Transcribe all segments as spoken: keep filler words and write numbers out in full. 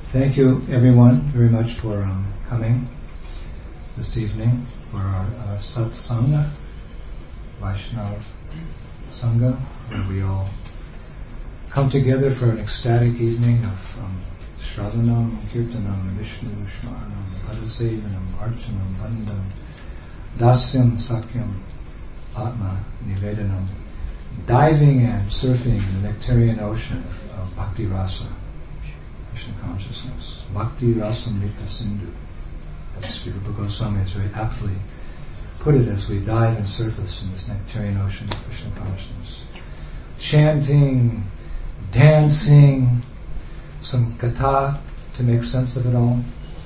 Thank you, everyone, very much for um, coming this evening for our, our Satsanga, Vaishnav Sangha, where we all come together for an ecstatic evening of um, Shravanam, Kirtanam, Vishnu, Shmaranam, Padasevanam, Archanam, Vandam, Dasyam, Sakyam, Atma, Nivedanam, diving and surfing in the nectarian ocean of, of Bhakti Rasa, Krishna consciousness. Bhakti Rasamrita Sindhu. As Sri Rupa Goswami has very aptly put it, as we dive and surface in this nectarian ocean of Krishna consciousness. Chanting, dancing, some katha to make sense of it all.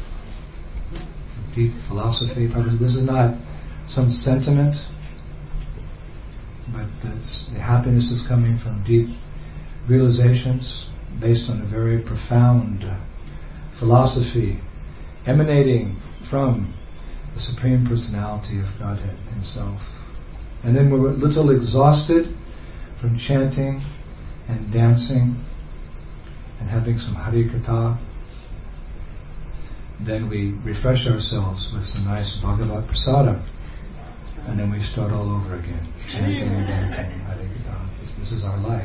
Deep philosophy. This is not some sentiment, but it's, the happiness is coming from deep realizations based on a very profound uh, philosophy emanating from the Supreme Personality of Godhead Himself. And then we're a little exhausted from chanting and dancing and having some Hari Katha. Then we refresh ourselves with some nice Bhagavad Prasada, and then we start all over again, chanting and dancing and Hari Katha. This is our life.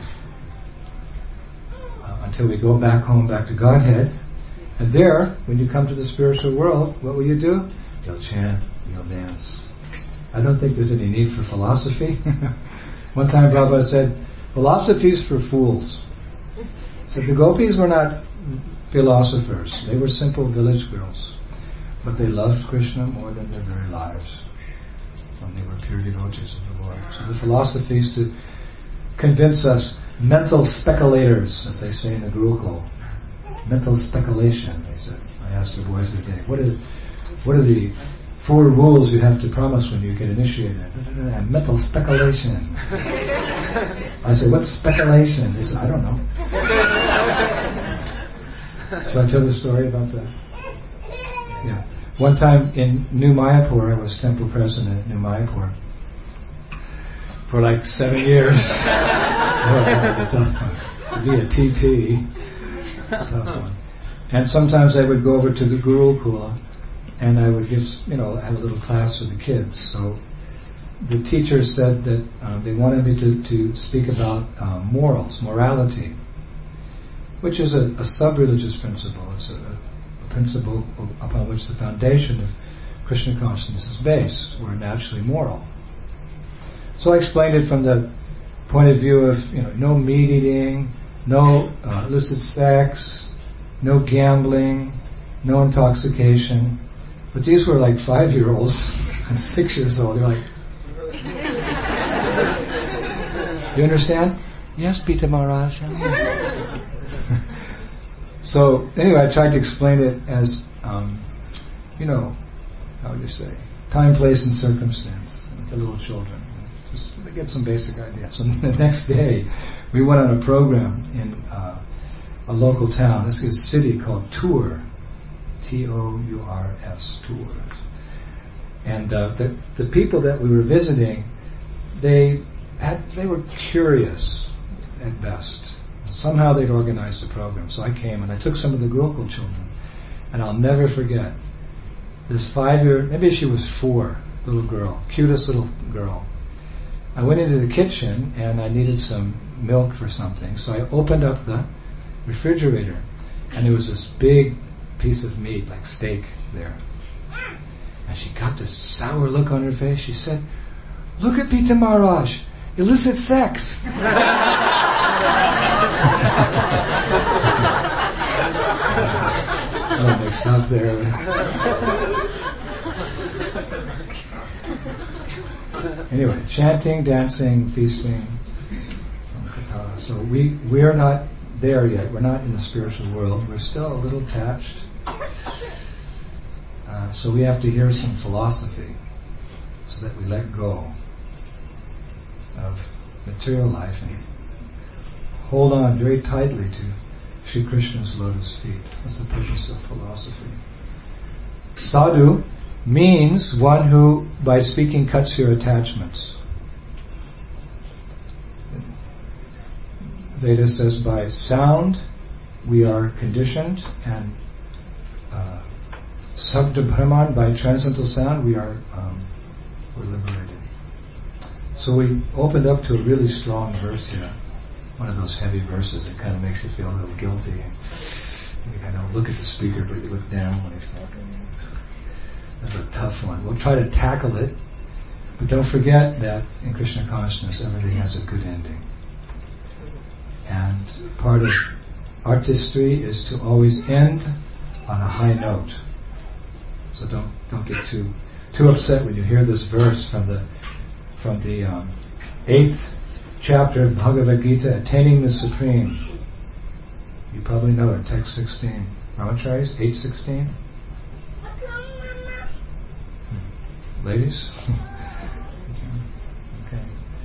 Uh, until we go back home, back to Godhead. And there, when you come to the spiritual world, what will you do? You'll chant, you'll dance. I don't think there's any need for philosophy. One time Prabhupada said, philosophy is for fools. So the gopis were not philosophers. They were simple village girls. But they loved Krishna more than their very lives when they were pure devotees of the Lord. So the philosophy is to convince us mental speculators, as they say in the Gurukul. Mental speculation, they said. I asked the boys today, what are, what are the four rules you have to promise when you get initiated? Mental speculation. I said, what's speculation? They said, I don't know. Shall I tell the story about that? Yeah. One time in New Mayapur, I was temple president at New Mayapur for like seven years. Oh, tough one. To be a T P. Tough one. And sometimes I would go over to the Gurukula and I would give, you know, have a little class with the kids. So the teachers said that uh, they wanted me to, to speak about uh, morals, morality, which is a, a sub-religious principle. It's a, a principle upon which the foundation of Krishna consciousness is based. We're naturally moral. So I explained it from the point of view of, you know, no meat eating, no uh, illicit sex, no gambling, no intoxication. But these were like five-year-olds and six years old. They're like, you understand? Yes, Pita Maharaj. So anyway, I tried to explain it as, um, you know, how would you say, time, place, and circumstance to little children. Just to get some basic ideas. So the next day, we went on a program in uh, a local town. This is a city called Tours, T O U R S, Tours. And uh, the the people that we were visiting, they had they were curious at best. Somehow they'd organized the program. So I came and I took some of the Gurukul children, and I'll never forget this five-year, maybe she was four, little girl, cutest little girl. I went into the kitchen and I needed some milk for something, so I opened up the refrigerator, and there was this big piece of meat, like steak, there. And she got this sour look on her face. She said, "Look at Pita Maharaj, illicit sex." Oh, they stopped there. Anyway, chanting, dancing, feasting. So we we are not there yet. We're not in the spiritual world. We're still a little attached. Uh, so we have to hear some philosophy so that we let go of material life and hold on very tightly to Sri Krishna's lotus feet. That's the purpose of philosophy. Sadhu means one who, by speaking, cuts your attachments. Veda says by sound we are conditioned, and uh, Sabda Brahman, by transcendental sound, we are um, we're liberated. So we opened up to a really strong verse here, one of those heavy verses that kind of makes you feel a little guilty. You kind of look at the speaker, but you look down when he's talking. That's a tough one. We'll try to tackle it, but don't forget that in Krishna consciousness, everything has a good ending. And part of artistry is to always end on a high note. So don't don't get too too upset when you hear this verse from the from the um, eighth chapter of Bhagavad Gita, Attaining the Supreme. You probably know it, text sixteen. Brahmacharis, eight sixteen. Hmm. Ladies? Okay.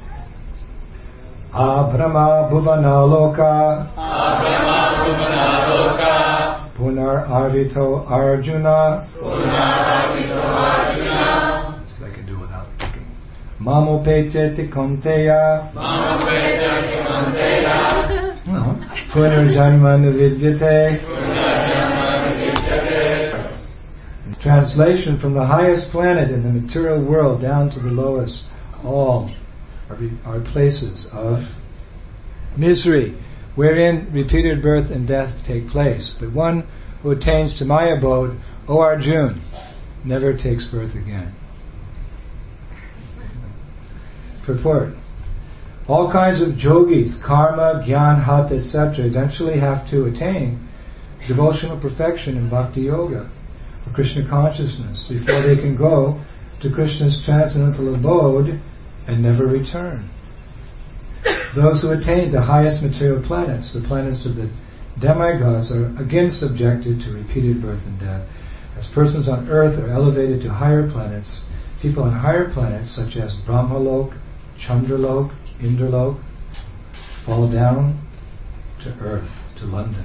Abrahma bhuvana loka Abrahma bhuvana loka Punar arvito arjuna Punar arvito arjuna. Let's see if I can do without thinking. Mamo pecheti konteya Mamo pecheti konteya. No. Punarjanma nuvidyate. Punarjanma nuvidyate. Translation: from the highest planet in the material world down to the lowest, all are, are places of misery, wherein repeated birth and death take place. But one who attains to my abode, O Arjuna, never takes birth again. Purport: all kinds of yogis, karma, gyan, hatha, et cetera, eventually have to attain devotional perfection in bhakti yoga, or Krishna consciousness, before they can go to Krishna's transcendental abode and never return. Those who attain the highest material planets, the planets of the demigods, are again subjected to repeated birth and death. As persons on earth are elevated to higher planets, people on higher planets, such as Brahmalok, Chandralok, Indralok, fall down to earth, to London.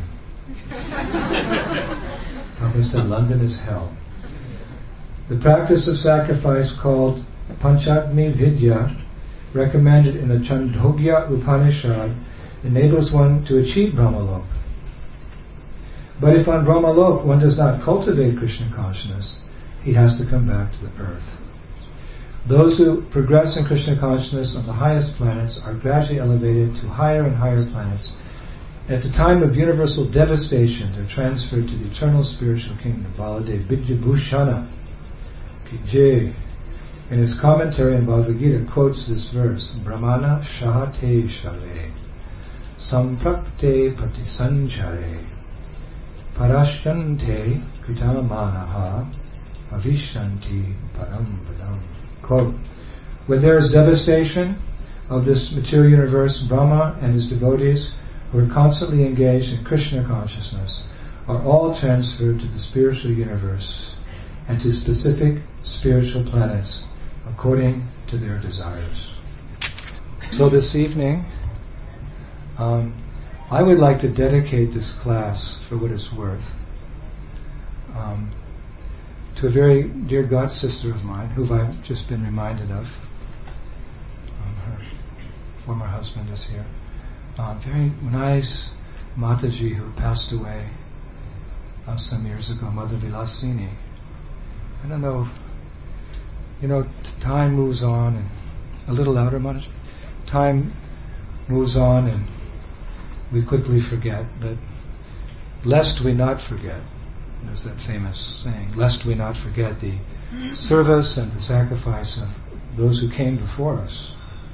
Prabhupada said London is hell. The practice of sacrifice, called Panchadmi Vidya, recommended in the Chandogya Upanishad, enables one to achieve Brahmalok. But if on Brahmalok one does not cultivate Krishna consciousness, he has to come back to the earth. Those who progress in Krishna consciousness on the highest planets are gradually elevated to higher and higher planets. At the time of universal devastation, they're transferred to the eternal spiritual kingdom. Baladev Vidyabhushana Kijay, in his commentary on Bhagavad Gita, quotes this verse: Brahmana shahate shave samprapte patisanchare parashyante kritamanaha avishyanti param padam. Quote: when there is devastation of this material universe, Brahma and his devotees, who are constantly engaged in Krishna consciousness, are all transferred to the spiritual universe and to specific spiritual planets according to their desires. So this evening, um, I would like to dedicate this class, for what it's worth, um, to a very dear god sister of mine, who I've just been reminded of. Um, her former husband is here. Uh, very nice Mataji who passed away uh, some years ago, Mother Vilasini. I don't know, you know, t- time moves on, and a little louder, Mataji. Time moves on, and we quickly forget, but lest we not forget. There's that famous saying, lest we not forget the service and the sacrifice of those who came before us,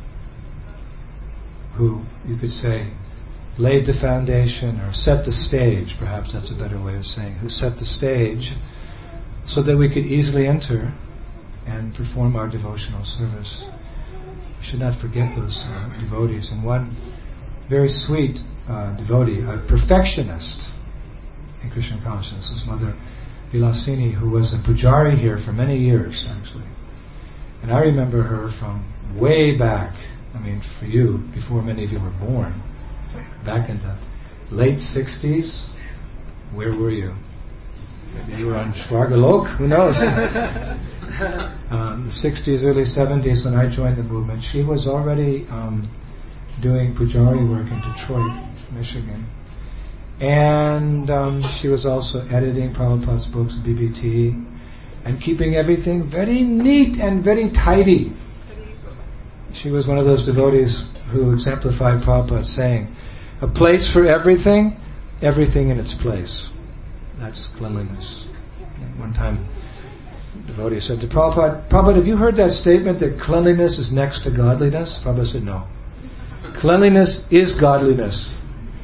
who, you could say, laid the foundation or set the stage, perhaps that's a better way of saying, who set the stage so that we could easily enter and perform our devotional service. We should not forget those uh, devotees. And one very sweet uh, devotee, a perfectionist in Krishna consciousness, was Mother Vilasini, who was a pujari here for many years, actually. And I remember her from way back, I mean, for you, before many of you were born, back in the late sixties. Where were you? Maybe you were on Svargalok, who knows? um, the sixties, early seventies, when I joined the movement, she was already um, doing pujari work in Detroit, Michigan. And um, she was also editing Prabhupada's books, B B T, and keeping everything very neat and very tidy. She was one of those devotees who exemplified Prabhupada's saying, a place for everything, everything in its place. That's cleanliness. And one time, the devotee said to Prabhupada, Prabhupada, have you heard that statement that cleanliness is next to godliness? Prabhupada said, no. Cleanliness is godliness.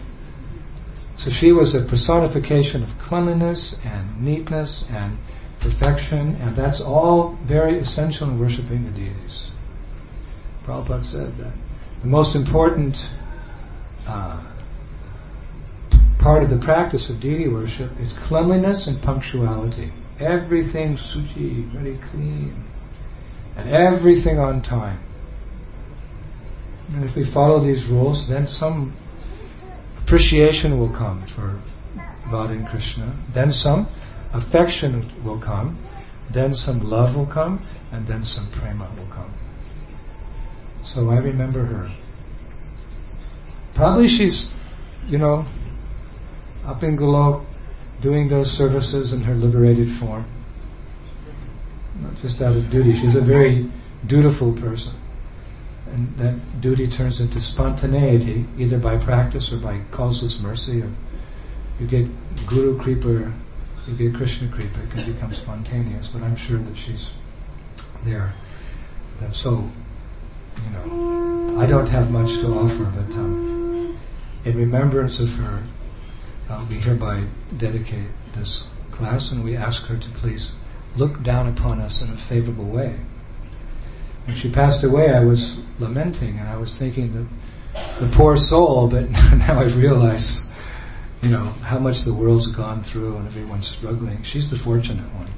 So she was a personification of cleanliness and neatness and perfection, and that's all very essential in worshipping the deities. Prabhupada said that the most important uh, part of the practice of deity worship is cleanliness and punctuality. Everything suchi, very clean, and everything on time. And if we follow these rules, then some appreciation will come for Radha and Krishna. Then some affection will come. Then some love will come. And then some prema will come. So I remember her. Probably she's, you know, up in Golok doing those services in her liberated form. Not just out of duty. She's a very dutiful person. And that duty turns into spontaneity, either by practice or by causeless mercy. Or you get Guru Kripa, you get Krishna Kripa, it can become spontaneous. But I'm sure that she's there. And so, you know, I don't have much to offer, but um, in remembrance of her, uh, we hereby dedicate this class, and we ask her to please look down upon us in a favorable way. When she passed away, I was lamenting, and I was thinking that the poor soul, but now I've realized, you know, how much the world's gone through and everyone's struggling. She's the fortunate one.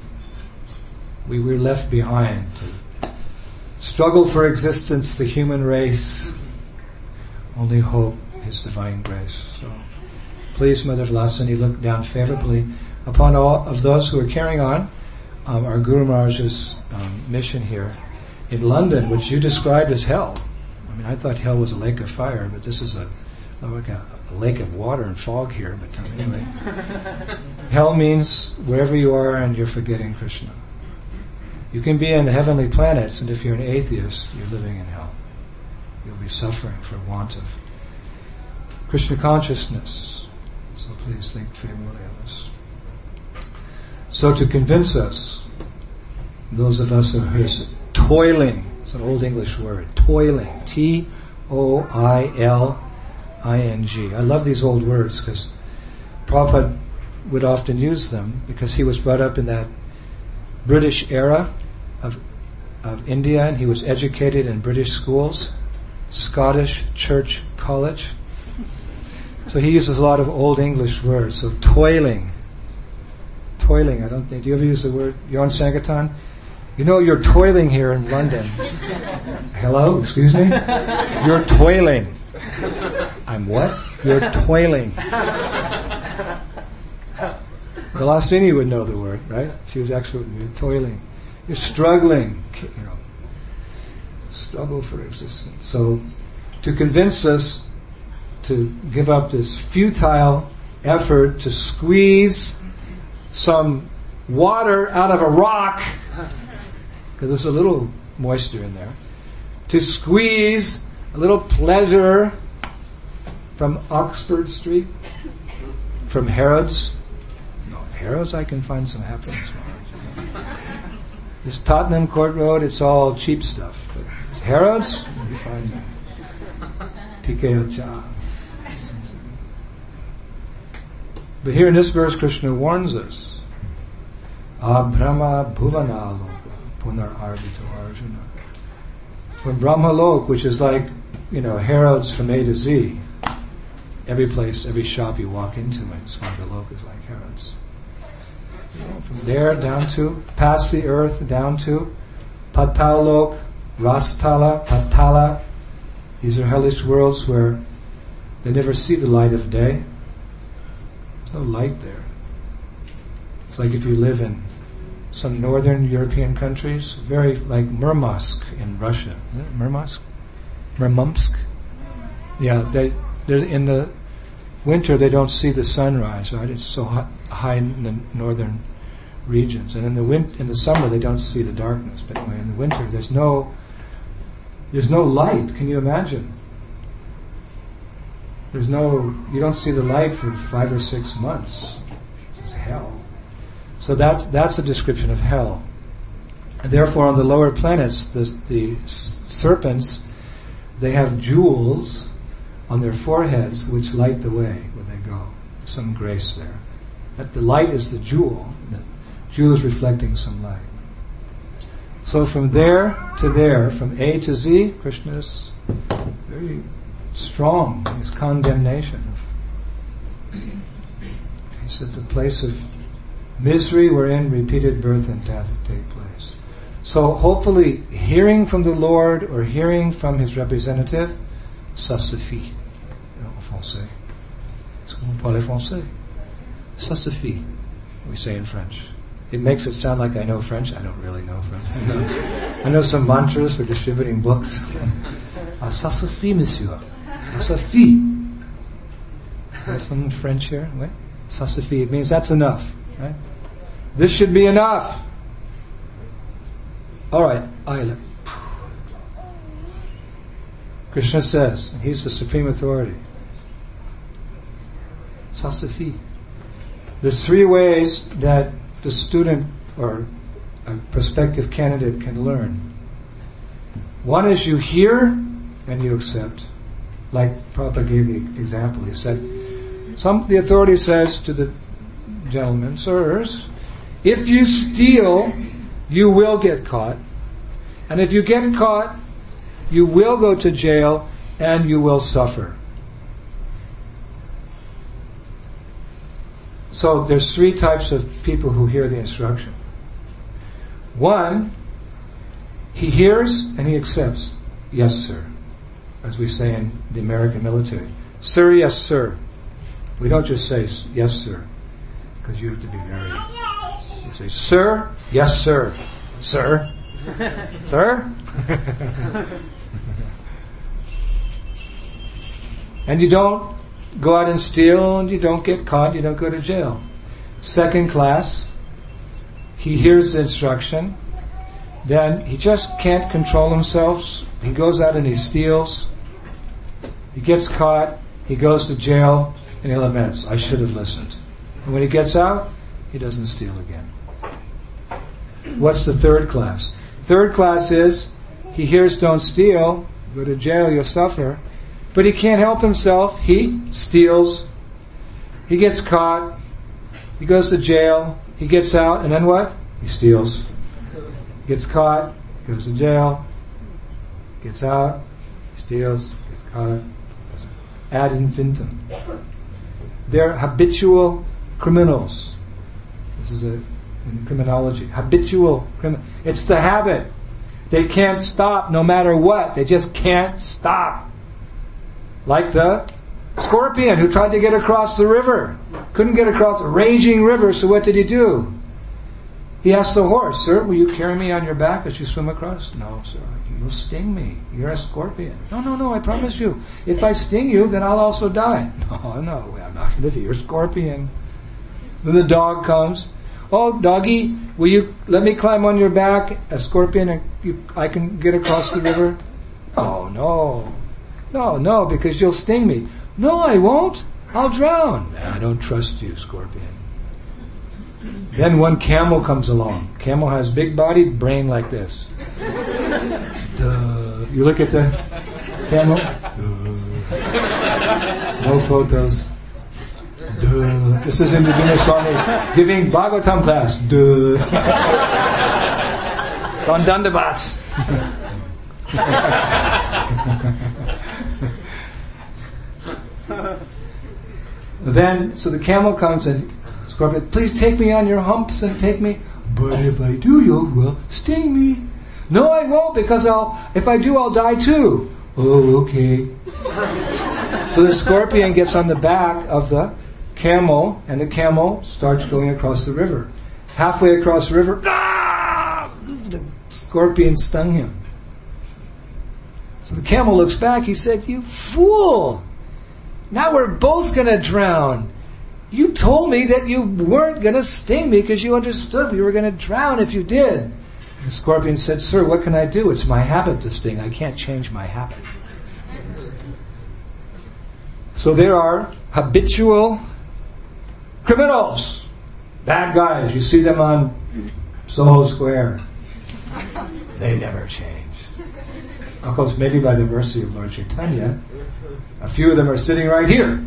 We were left behind to struggle for existence, the human race. Only hope is divine grace. So please, Mother Lasani, look down favorably upon all of those who are carrying on um, our Guru Maharaj's um, mission here in London, which you described as hell. I mean, I thought hell was a lake of fire, but this is a like a, a lake of water and fog here. But um, anyway, hell means wherever you are and you're forgetting Krishna. You can be in heavenly planets, and if you're an atheist, you're living in hell. You'll be suffering for want of Krishna consciousness. So please think favorably of this. So to convince us, those of us who are here, toiling, it's an old English word, toiling, T O I L I N G. I love these old words because Prabhupada would often use them because he was brought up in that British era of, of India, and he was educated in British schools, Scottish Church College. So he uses a lot of old English words. So toiling, toiling, I don't think, do you ever use the word, you're on Sankirtan? You know, you're toiling here in London. Hello, excuse me? You're toiling. I'm what? You're toiling. Galasini would know the word, right? She was actually you're toiling. You're struggling, you know. Struggle for existence. So, to convince us to give up this futile effort to squeeze some water out of a rock, because there's a little moisture in there, to squeeze a little pleasure from Oxford Street, from Harrods. No, Harrods I can find some happiness. This Tottenham Court Road, it's all cheap stuff. But Harrods, you find T K O Cha. But here in this verse, Krishna warns us. Abhrama bhuvana loka punar arbito arjuna. From Brahma Lok, which is like, you know, Harrods from A to Z. Every place, every shop you walk into in Swarga Lok is like Harrods. You know, from there down to, past the earth, down to Patal Lok, Rastala, Patala. These are hellish worlds where they never see the light of day. There's no light there. It's like if you live in some northern European countries, very like Murmansk in Russia. Is it Murmansk? Murmansk? Yeah, they, they're in the winter they don't see the sunrise, right? It's so hot, high in the northern regions. And in the win- in the summer they don't see the darkness. But anyway, in the winter there's no there's no light. Can you imagine? There's no you don't see the light for five or six months. It's hell. So that's that's a description of hell. And therefore, on the lower planets, the, the s- serpents, they have jewels on their foreheads which light the way where they go. Some grace there. That the light is the jewel. The jewel is reflecting some light. So from there to there, from A to Z, Krishna is very strong in his condemnation. He's at the place of misery wherein repeated birth and death take place. So hopefully hearing from the Lord or hearing from his representative, ça suffit. En français. Est-ce que vous parlez français? Ça suffit, we say in French. It makes it sound like I know French. I don't really know French. I know, I know some mantras for distributing books. Ah, ça suffit, monsieur. Ça suffit. From French here, right? Ça suffit. It means that's enough, right? This should be enough. All right, Ayla. Krishna says, he's the supreme authority. Ça suffit. There's three ways that the student or a prospective candidate can learn. One is you hear and you accept. Like Prabhupada gave the example. He said, some the authority says to the gentlemen, sirs, if you steal, you will get caught. And if you get caught, you will go to jail and you will suffer. So there's three types of people who hear the instruction. One, he hears and he accepts. Yes, sir. As we say in the American military. Sir, yes, sir. We don't just say, yes, sir. Because you have to be very... You say, sir, yes, sir. Sir. Sir? And you don't go out and steal, and you don't get caught, you don't go to jail. Second class, he hears the instruction, then he just can't control himself. He goes out and he steals. He gets caught, he goes to jail, and he laments, I should have listened. And when he gets out, he doesn't steal again. What's the third class? Third class is, he hears don't steal, go to jail, you'll suffer. But he can't help himself. He steals. He gets caught. He goes to jail. He gets out. And then what? He steals. Gets caught. Goes to jail. Gets out. He steals. Gets caught. Ad infinitum. They're habitual criminals. This is a, in criminology. Habitual criminal. It's the habit. They can't stop no matter what. They just can't stop. Like the scorpion who tried to get across the river. Couldn't get across a raging river, so what did he do? He asked the horse, sir, will you carry me on your back as you swim across? No, sir, you'll sting me. You're a scorpion. No, no, no, I promise you. If I sting you, then I'll also die. No, no, I'm not going to do it. You're a scorpion. Then the dog comes. Oh, doggy, will you let me climb on your back, a scorpion, and you, I can get across the river? Oh, no. No, no, because you'll sting me. No, I won't. I'll drown. I don't trust you, scorpion. Then one camel comes along. Camel has big body, brain like this. Duh. You look at the camel. Duh. No photos. Duh. This is Indra Swami giving Bhagavatam class. Duh. Don Dandabats. Then, so the camel comes and Scorpion, please take me on your humps and take me. But if I do, you will sting me. No, I won't, because I'll. If I do, I'll die too. Oh, okay. So the scorpion gets on the back of the camel, and the camel starts going across the river. Halfway across the river, ah! The scorpion stung him. So the camel looks back. He said, "You fool! Now we're both going to drown. You told me that you weren't going to sting me because you understood we were going to drown if you did. The scorpion said, sir, what can I do? It's my habit to sting. I can't change my habit. So there are habitual criminals, bad guys. You see them on Soho Square. They never change. Of course, maybe by the mercy of Lord Chaitanya, a few of them are sitting right here.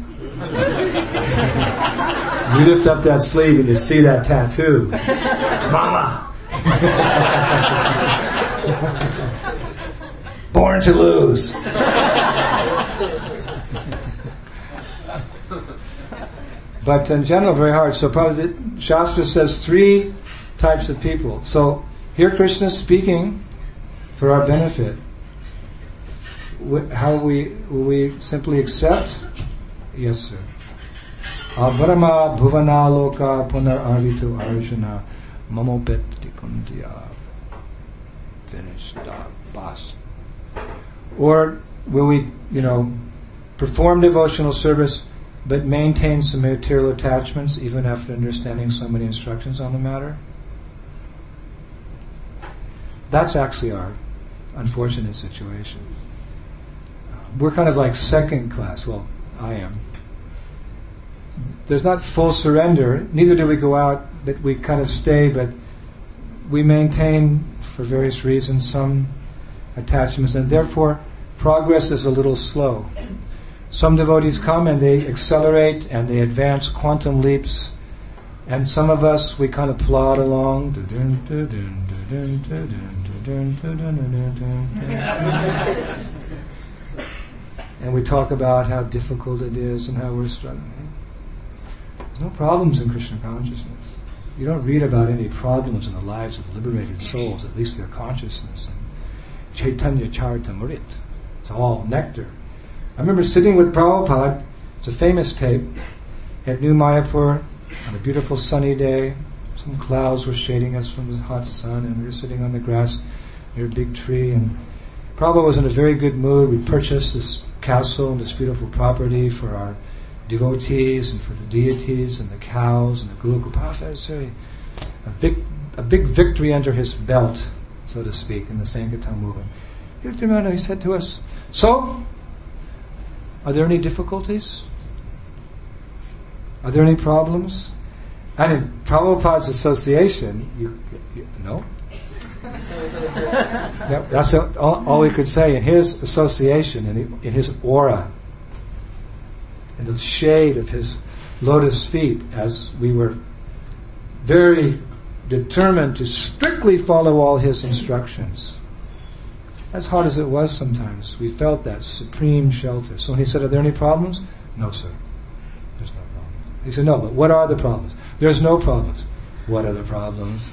You lift up that sleeve and you see that tattoo. Mama! Born to lose. But in general, very hard. So probably Shastra says three types of people. So here Krishna is speaking for our benefit. How we will we simply accept? Yes, sir. Abrahma bhuvana loka punar arvitu arjuna mamopeti kundya. Finished. Bas. Or will we, you know, perform devotional service but maintain some material attachments even after understanding so many instructions on the matter? That's actually our unfortunate situation. We're kind of like second class. Well, I am. There's not full surrender. Neither do we go out, but we kind of stay, but we maintain, for various reasons, some attachments, and therefore progress is a little slow. Some devotees come and they accelerate and they advance quantum leaps, and some of us, we kind of plod along. And we talk about how difficult it is and how we're struggling. There's no problems in Krishna consciousness. You don't read about any problems in the lives of liberated souls, at least their consciousness. And Chaitanya Charitamrita. It's all nectar. I remember sitting with Prabhupada, it's a famous tape, at New Mayapur on a beautiful sunny day. Some clouds were shading us from the hot sun, and we were sitting on the grass near a big tree, and Prabhupada was in a very good mood. We purchased this castle and this beautiful property for our devotees and for the deities and the cows and the Gurukul. Prabhupada was very, a, vic, a big victory under his belt, so to speak, in the Sankirtan movement. He looked around and he said to us, so, are there any difficulties? Are there any problems? And in Prabhupada's association, you, you no? Yeah, that's all, all we could say. In his association, in, in his aura, in the shade of his lotus feet, as we were very determined to strictly follow all his instructions. As hard as it was sometimes, we felt that supreme shelter. So when he said, are there any problems? No, sir. There's no problems. He said, no, but what are the problems? There's no problems. What are the problems?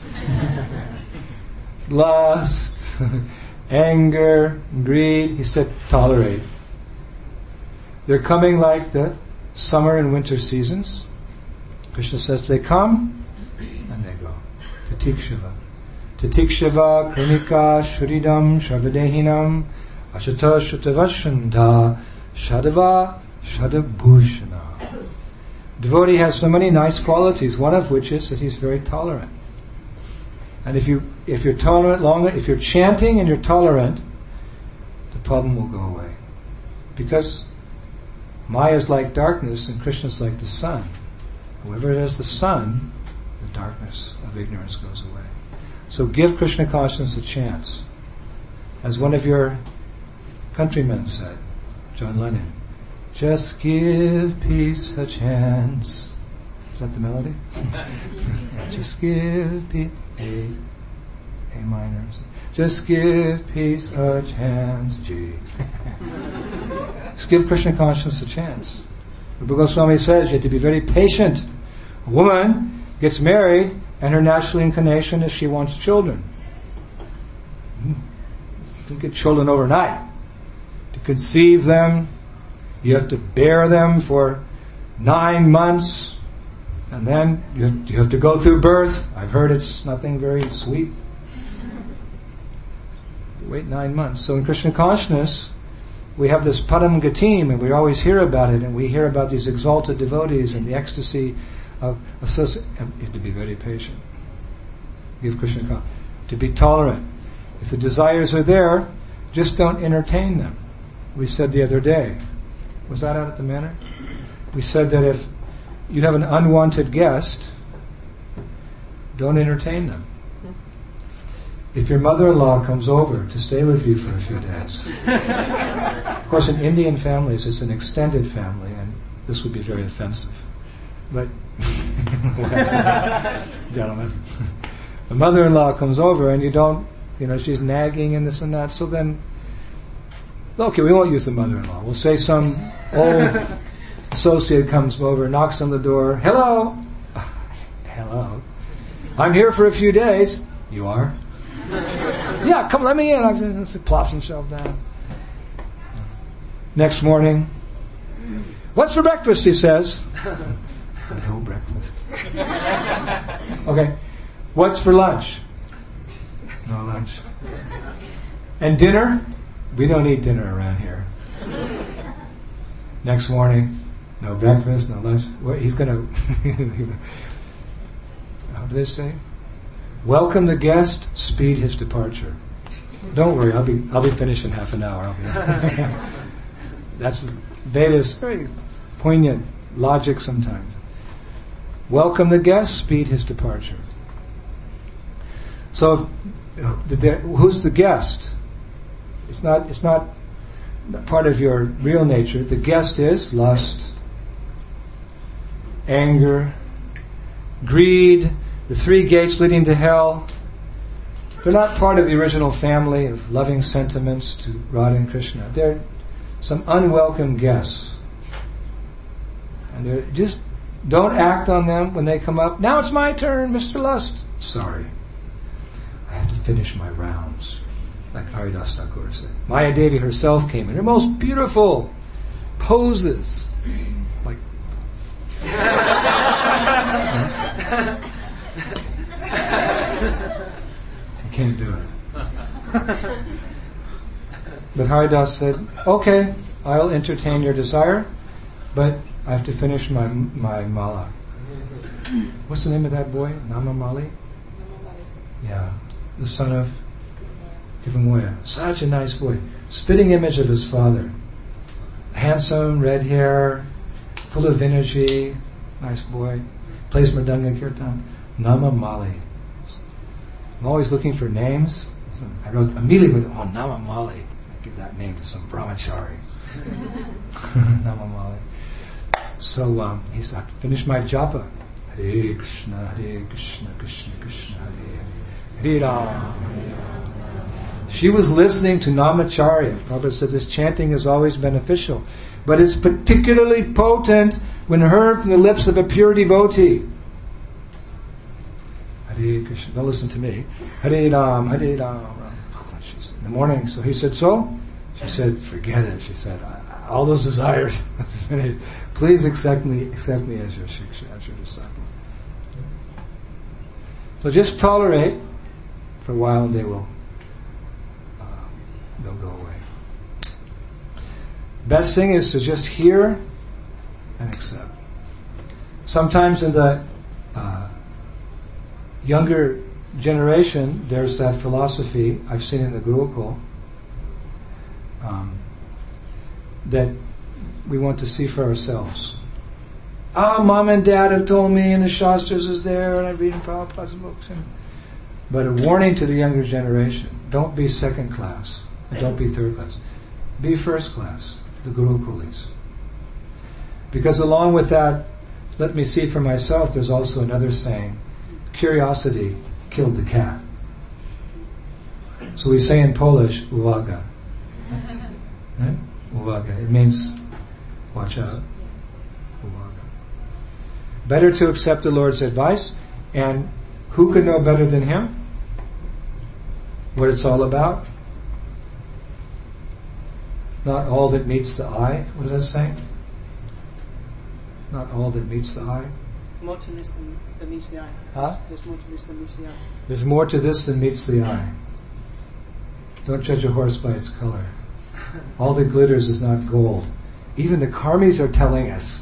Lust, anger, greed. He said, tolerate. They're coming like the summer and winter seasons. Krishna says they come and they go. Tatikshava. Tatikshava karnika shuridam sharvadehinam ashata shutavashanda shadava shadabhushana. Devotee has so many nice qualities, one of which is that he's very tolerant. And if you if you're tolerant longer, if you're chanting and you're tolerant, the problem will go away. Because Maya is like darkness and Krishna is like the sun. Whoever has the sun, the darkness of ignorance goes away. So give Krishna consciousness a chance. As one of your countrymen said, John Lennon, just give peace a chance. Is that the melody? Just give peace. A, A minor. Just give peace a chance. G. Just give Krishna consciousness a chance. Rupa Goswami says you have to be very patient. A woman gets married and her natural inclination is she wants children. Don't get children overnight. To conceive them, you have to bear them for nine months. And then you have, you have to go through birth. I've heard it's nothing very sweet. Wait nine months. So in Krishna consciousness, we have this Param Gatim, and we always hear about it, and we hear about these exalted devotees and the ecstasy of associate. You have to be very patient. Give Krishna a call. To be tolerant. If the desires are there, just don't entertain them. We said the other day, was that out at the manor? We said that if you have an unwanted guest, don't entertain them. If your mother-in-law comes over to stay with you for a few days, of course in Indian families it's an extended family, and this would be very offensive. But, gentlemen, the mother-in-law comes over and you don't, you know, she's nagging and this and that, so then, okay, we won't use the mother-in-law. We'll say some old associate comes over, knocks on the door, hello, hello, I'm here for a few days. You are? Yeah, come, let me in. He plops himself down. Next morning, what's for breakfast, he says. No breakfast. Okay, what's for lunch? No lunch. And dinner? We don't eat dinner around here. Next morning, no breakfast, no lunch. Well, he's going to... How do they say? Welcome the guest, speed his departure. Don't worry, I'll be I'll be finished in half an hour. I'll be That's Veda's very poignant logic sometimes. Welcome the guest, speed his departure. So, the, the, who's the guest? It's not it's not part of your real nature. The guest is lust, anger, greed, the three gates leading to hell. They're not part of the original family of loving sentiments to Radha and Krishna. They're some unwelcome guests. And they're just don't act on them when they come up. Now it's my turn, Mister Lust. Sorry. I have to finish my rounds. Like Haridas Thakur said. Maya Devi herself came in her most beautiful poses. Like I can't do it. But Haridas said, okay, I'll entertain your desire, but I have to finish my my mala. What's the name of that boy? Namamali? Yeah, the son of Kivamoya. Such a nice boy. Spitting image of his father. Handsome, red hair, full of energy, nice boy. Plays Mridanga Kirtan. Namamali. I'm always looking for names. So I wrote immediately with, oh, Namamali. I give that name to some brahmachari. Namamali. So um, he said, I finished my japa. Hare Krishna, Hare Krishna, Krishna Krishna, Hare Hare, Hare Rama. She was listening to Namacharya. Prabhupada said this chanting is always beneficial, but it's particularly potent when heard from the lips of a pure devotee. Hare Krishna. Don't listen to me. Hare Ram, Hare Ram. In the morning, so he said, so? She said, forget it. She said, all those desires, please accept me, accept me as your shiksha, as your disciple. So just tolerate for a while, and they will, uh, they'll go away. Best thing is to just hear and accept. Sometimes in the uh, younger generation, there's that philosophy I've seen in the Gurukul um, that we want to see for ourselves. Ah, mom and dad have told me, and the Shastras is there, and I'm reading Prabhupada's books. And, but a warning to the younger generation: don't be second class, and don't be third class. Be first class, the Gurukulis. Because along with that, let me see for myself, there's also another saying: curiosity killed the cat. So we say in Polish, uwaga. Right? Uwaga. It means watch out. Uwaga. Better to accept the Lord's advice, and who could know better than Him what it's all about? Not all that meets the eye. What does that say? Not all that meets the eye. More to this than, than meets the eye. Huh? There's more to this than meets the eye. There's more to this than meets the eye. Don't judge a horse by its color. All that glitters is not gold. Even the karmis are telling us.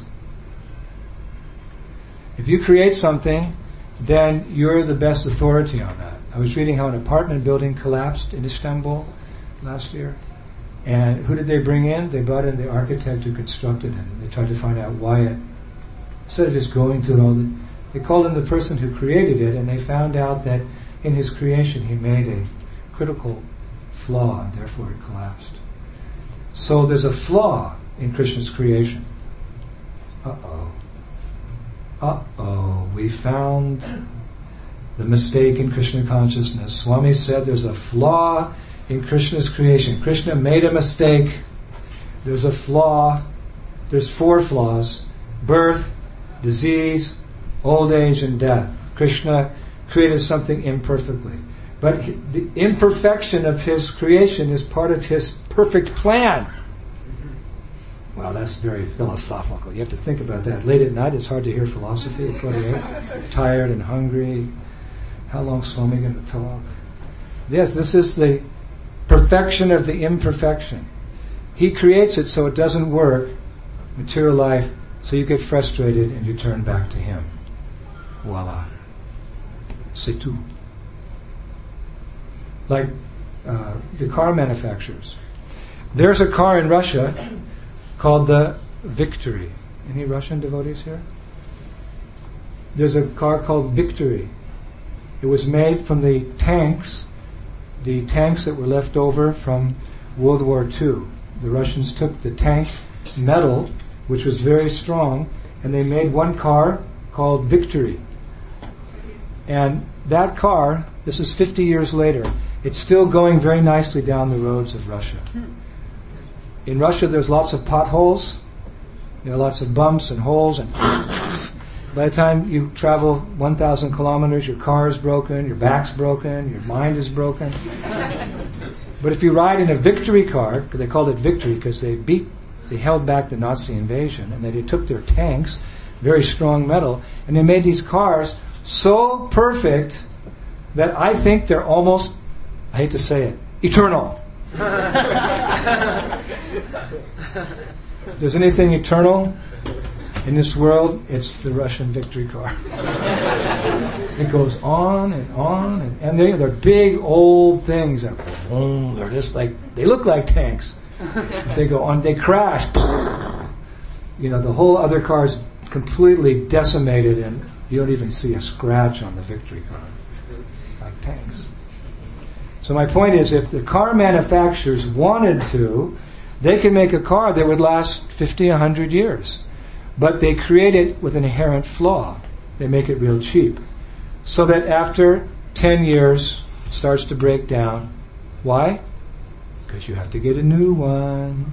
If you create something, then you're the best authority on that. I was reading how an apartment building collapsed in Istanbul last year. And who did they bring in? They brought in the architect who constructed it. And they tried to find out why it, instead of just going through all the, they called in the person who created it, and they found out that in his creation he made a critical flaw, and therefore it collapsed. So there's a flaw in Krishna's creation. Uh-oh. Uh-oh. We found the mistake in Krishna consciousness. Swami said there's a flaw in Krishna's creation. Krishna made a mistake. There's a flaw. There's four flaws. Birth, disease, old age, and death. Krishna created something imperfectly. But the imperfection of his creation is part of his perfect plan. Wow, that's very philosophical. You have to think about that. Late at night, it's hard to hear philosophy. Tired and hungry. How long is Swami going to talk? Yes, this is the perfection of the imperfection. He creates it so it doesn't work, material life, so you get frustrated and you turn back to him. Voila. C'est tout. Like uh, the car manufacturers. There's a car in Russia called the Victory. Any Russian devotees here? There's a car called Victory. It was made from the tanks, the tanks that were left over from World War Two. The Russians took the tank metal, which was very strong, and they made one car called Victory. And that car, this is fifty years later, it's still going very nicely down the roads of Russia. In Russia, there's lots of potholes, you know, lots of bumps and holes, and by the time you travel one thousand kilometers, your car is broken, your back's broken, your mind is broken. But if you ride in a Victory car, because they called it Victory because they beat, they held back the Nazi invasion, and they took their tanks, very strong metal, and they made these cars so perfect that I think they're almost, I hate to say it, eternal. If there's anything eternal in this world, it's the Russian Victory car. It goes on and on, and, and they, they're big old things. That, boom, they're just like, they look like tanks. If they go on, they crash. You know, the whole other car is completely decimated, and you don't even see a scratch on the Victory car. Like tanks. So my point is, if the car manufacturers wanted to, they could make a car that would last fifty, one hundred years. But they create it with an inherent flaw. They make it real cheap. So that after ten years, it starts to break down. Why? Because you have to get a new one.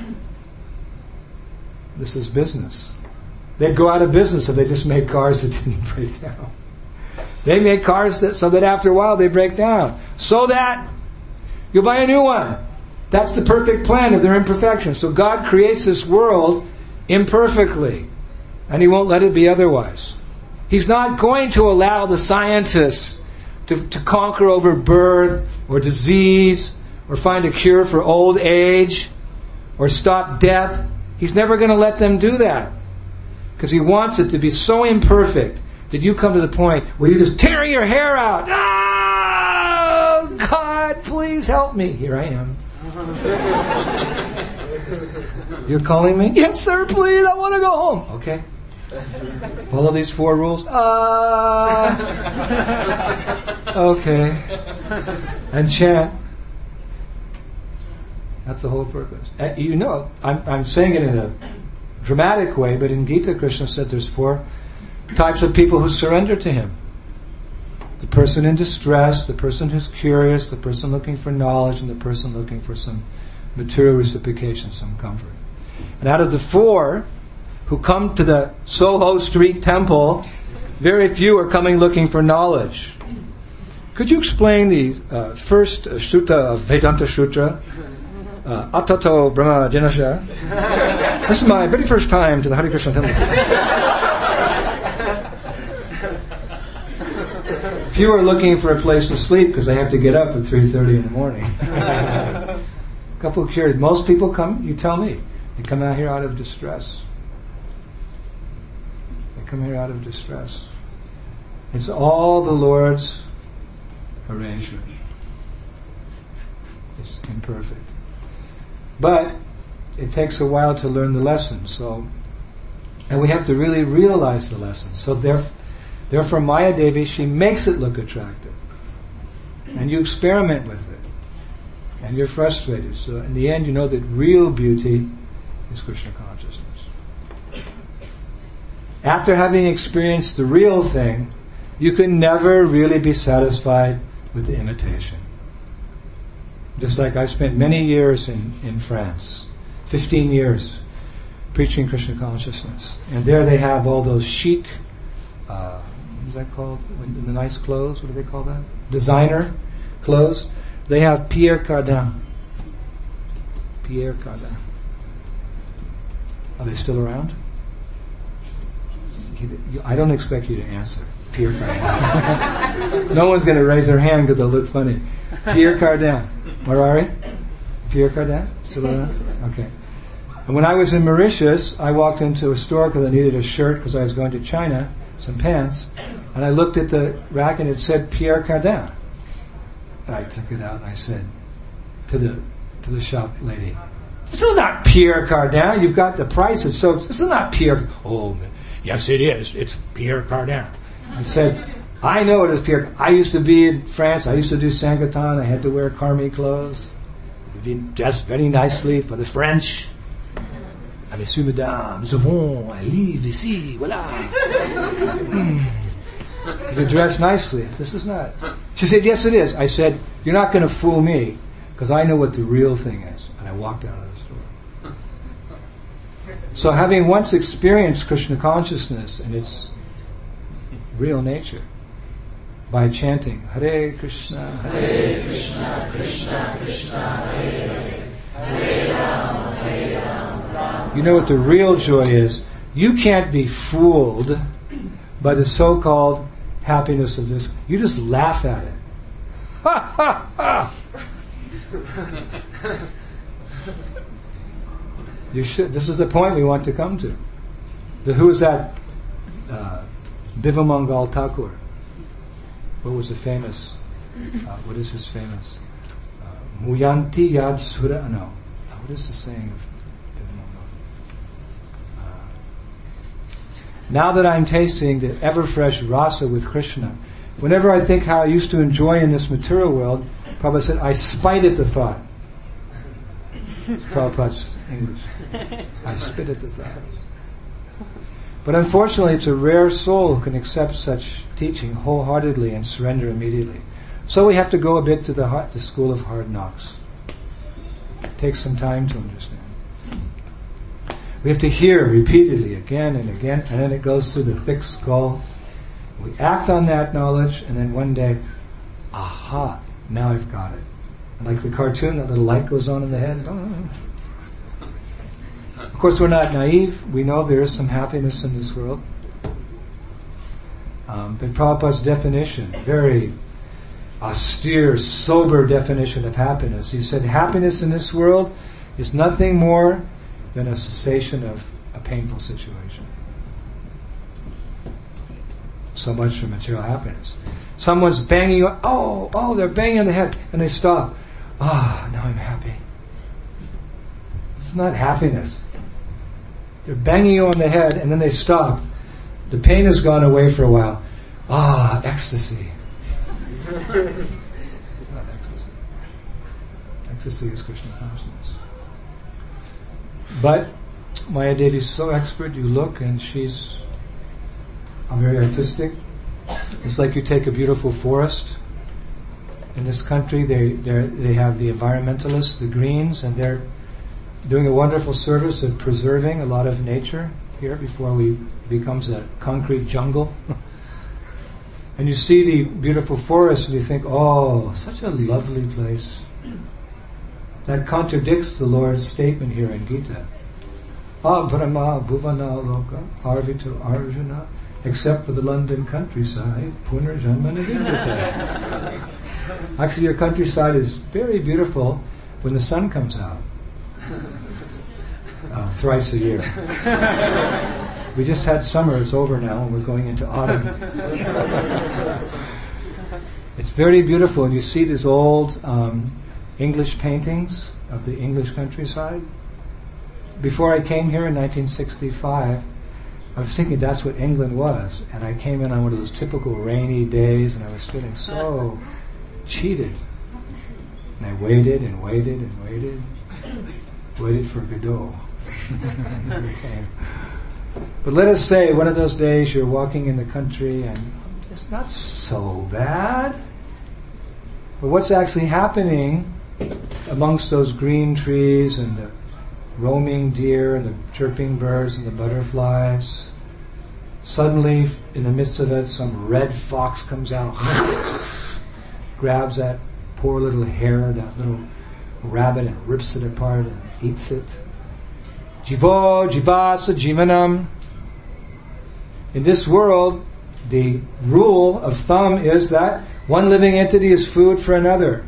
This is business. They'd go out of business if they just made cars that didn't break down. They make cars that, so that after a while they break down. So that you'll buy a new one. That's the perfect plan of their imperfection. So God creates this world imperfectly, and He won't let it be otherwise. He's not going to allow the scientists to, to conquer over birth or disease or find a cure for old age or stop death. He's never going to let them do that, because He wants it to be so imperfect that you come to the point where you're just tearing your hair out. Oh, God, please help me. Here I am. You're calling me? Yes, sir, please. I want to go home. Okay. Follow these four rules. Ah. Uh, okay. And chant. That's the whole purpose. Uh, you know, I'm, I'm saying it in a dramatic way, but in Gita, Krishna said there's four types of people who surrender to Him. The person in distress, the person who's curious, the person looking for knowledge, and the person looking for some material reciprocation, some comfort. And out of the four who come to the Soho Street Temple, very few are coming looking for knowledge. Could you explain the uh, first uh, sutta of Vedanta Sutra? Uh, Atato Brahma Jinasha. This is my very first time to the Hare Krishna Temple. Few are looking for a place to sleep because they have to get up at three thirty in the morning. couple of curious. Most people come, you tell me, they come out here out of distress. They come here out of distress. It's all the Lord's arrangement. It's imperfect. But it takes a while to learn the lesson. So, and we have to really realize the lesson. So there, therefore Maya Devi, she makes it look attractive. And you experiment with it. And you're frustrated. So in the end you know that real beauty is Krishna consciousness. After having experienced the real thing, you can never really be satisfied with the imitation. Just like I spent many years in, in France, fifteen years, preaching Krishna consciousness. And there they have all those chic, uh, what is that called? The nice clothes, what do they call that? Designer clothes. They have Pierre Cardin. Pierre Cardin. Are they still around? I don't expect you to answer. Pierre Cardin. No one's going to raise their hand because they'll look funny. Pierre Cardin. Marari? Pierre Cardin? Still around? Okay. And when I was in Mauritius, I walked into a store because I needed a shirt because I was going to China, some pants, and I looked at the rack and it said Pierre Cardin. And I took it out and I said to the to the shop lady, "This is not Pierre Cardin. You've got the price. It's so. This is not Pierre." Oh, yes, it is. It's Pierre Cardin. I said, "I know it is Pierre. I used to be in France. I used to do Sankirtan. I had to wear Carmi clothes. I'd be dressed very nicely for the French. Ah, messieurs, mesdames, nous avons un livre ici. Voilà." Mm. You dress nicely. This is not. She said, "Yes, it is." I said, "You're not going to fool me because I know what the real thing is." And I walked out of the store. So having once experienced Krishna consciousness and its real nature by chanting Hare Krishna, Hare Krishna, Krishna Krishna, Hare Hare, Hare Rama, Hare Rama. You know what the real joy is? You can't be fooled by the so-called happiness of this. You just laugh at it. Ha ha ha! You should. This is the point we want to come to. The, who is that? Uh, Bivamangal Thakur. What was the famous? Uh, what is his famous? Uh, Muyanti Yad Sura. No. What is the saying of Bivamangal? Uh, now that I'm tasting the ever-fresh rasa with Krishna, whenever I think how I used to enjoy in this material world, Prabhupada said, I spite at the thought. Prabhupada's English. I spit at the thought. But unfortunately, it's a rare soul who can accept such teaching wholeheartedly and surrender immediately. So we have to go a bit to the, heart, the school of hard knocks. It takes some time to understand. We have to hear repeatedly, again and again, and then it goes through the thick skull. We act on that knowledge, and then one day, aha, now I've got it. And like the cartoon, that little light goes on in the head. Of course, we're not naive. We know there is some happiness in this world. Um, but Prabhupada's definition, very austere, sober definition of happiness. He said, happiness in this world is nothing more than a cessation of a painful situation. So much for material happiness. Someone's banging you, oh, oh, they're banging on the head, and they stop. Ah, oh, now I'm happy. It's not happiness. They're banging you on the head, and then they stop. The pain has gone away for a while. Ah, ecstasy. Not ecstasy. Ecstasy is Krishna consciousness. But Maya Devi is so expert, you look and she's very artistic. It's like you take a beautiful forest. In this country, they they have the environmentalists, the Greens, and they're doing a wonderful service of preserving a lot of nature here before we it becomes a concrete jungle. And you see the beautiful forest and you think, oh, such a lovely place. That contradicts the Lord's statement here in Gita. Ah, Brahma, Bhuvana, Loka, Arvita, Arjuna, except for the London countryside, Punarjanma Nivindate. Actually, your countryside is very beautiful. when the sun comes out. Uh, thrice a year. We just had summer, it's over now, and we're going into autumn. It's very beautiful, and you see these old um, English paintings of the English countryside. Before I came here in nineteen sixty-five, I was thinking that's what England was, and I came in on one of those typical rainy days, and I was feeling so cheated. And I waited and waited and waited, waited for Godot. Never came. But let us say one of those days you're walking in the country and it's not so bad. But what's actually happening amongst those green trees and the roaming deer and the chirping birds and the butterflies? Suddenly, in the midst of it, some red fox comes out, grabs that poor little hare, that little rabbit, and rips it apart and eats it. Jivo, jivasa, jivanam. In this world, the rule of thumb is that one living entity is food for another.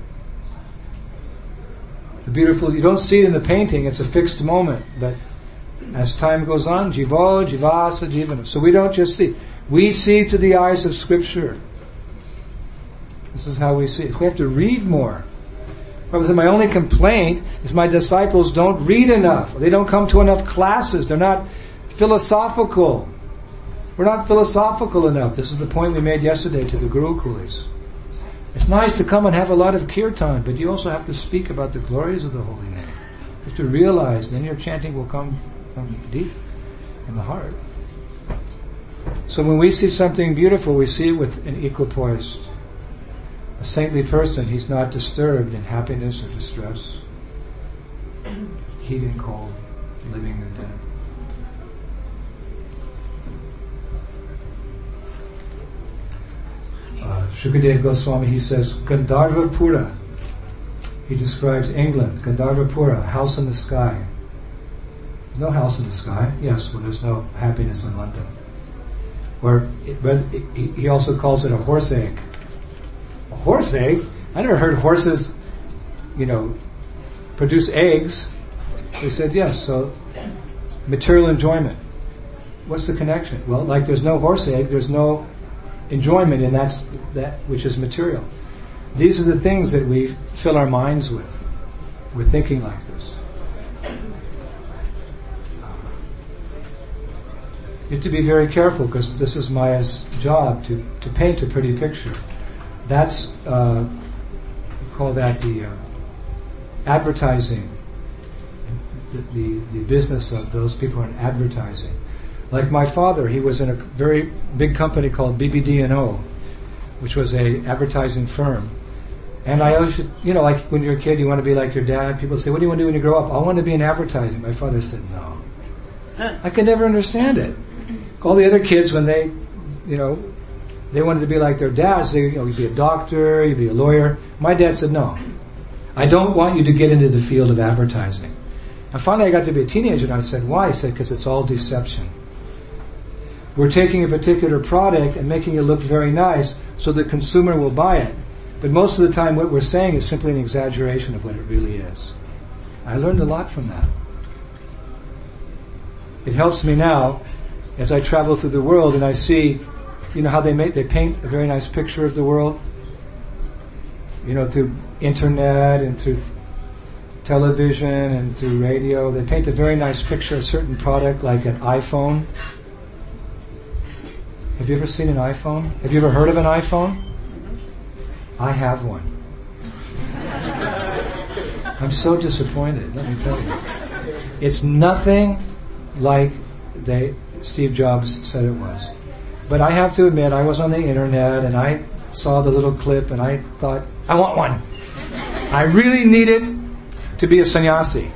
The beautiful, you don't see it in the painting, it's a fixed moment, but as time goes on, jivo, jivasa, jivanam. So we don't just see. We see through the eyes of Scripture. This is how we see it. We have to read more. My only complaint is my disciples don't read enough. They don't come to enough classes. They're not philosophical. We're not philosophical enough. This is the point we made yesterday to the Gurukulis. It's nice to come and have a lot of kirtan, but you also have to speak about the glories of the holy name. You have to realize, then your chanting will come from deep in the heart. So when we see something beautiful, we see it with an equipoise. A saintly person, he's not disturbed in happiness or distress, heat and cold, living or dead. Uh, Shukadev Goswami, he says, Gandharva Pura. He describes England, Gandharva Pura, house in the sky. There's no house in the sky. Yes, well, there's no happiness in London. Or, it, but it, he also calls it a horse egg. A horse egg? I never heard horses, you know, produce eggs. They said yes, so material enjoyment. What's the connection? Well, like there's no horse egg, there's no enjoyment in that's, that which is material. These are the things that we fill our minds with. We're thinking like this. You have to be very careful because this is Maya's job to, to paint a pretty picture. That's, uh, we call that the uh, advertising, the, the, the business of those people in advertising. Like my father, he was in a very big company called B B D and O, which was a advertising firm. And I always, you know, like when you're a kid, you want to be like your dad. People say, what do you want to do when you grow up? I want to be in advertising. My father said, no. I could never understand it. All the other kids, when they, you know, they wanted to be like their dads. They, you know, you'd be a doctor, you'd be a lawyer. My dad said, no. I don't want you to get into the field of advertising. And finally I got to be a teenager and I said, why? He said, because it's all deception. We're taking a particular product and making it look very nice so the consumer will buy it. But most of the time what we're saying is simply an exaggeration of what it really is. I learned a lot from that. It helps me now as I travel through the world and I see, you know, how they make, they paint a very nice picture of the world, you know, through internet and through television and through radio. They paint a very nice picture of a certain product, like an iPhone. Have you ever seen an iPhone? Have you ever heard of an iPhone? I have one. I'm so disappointed, let me tell you. It's nothing like they Steve Jobs said it was. But I have to admit, I was on the internet and I saw the little clip and I thought, I want one. I really need it to be a sannyasi.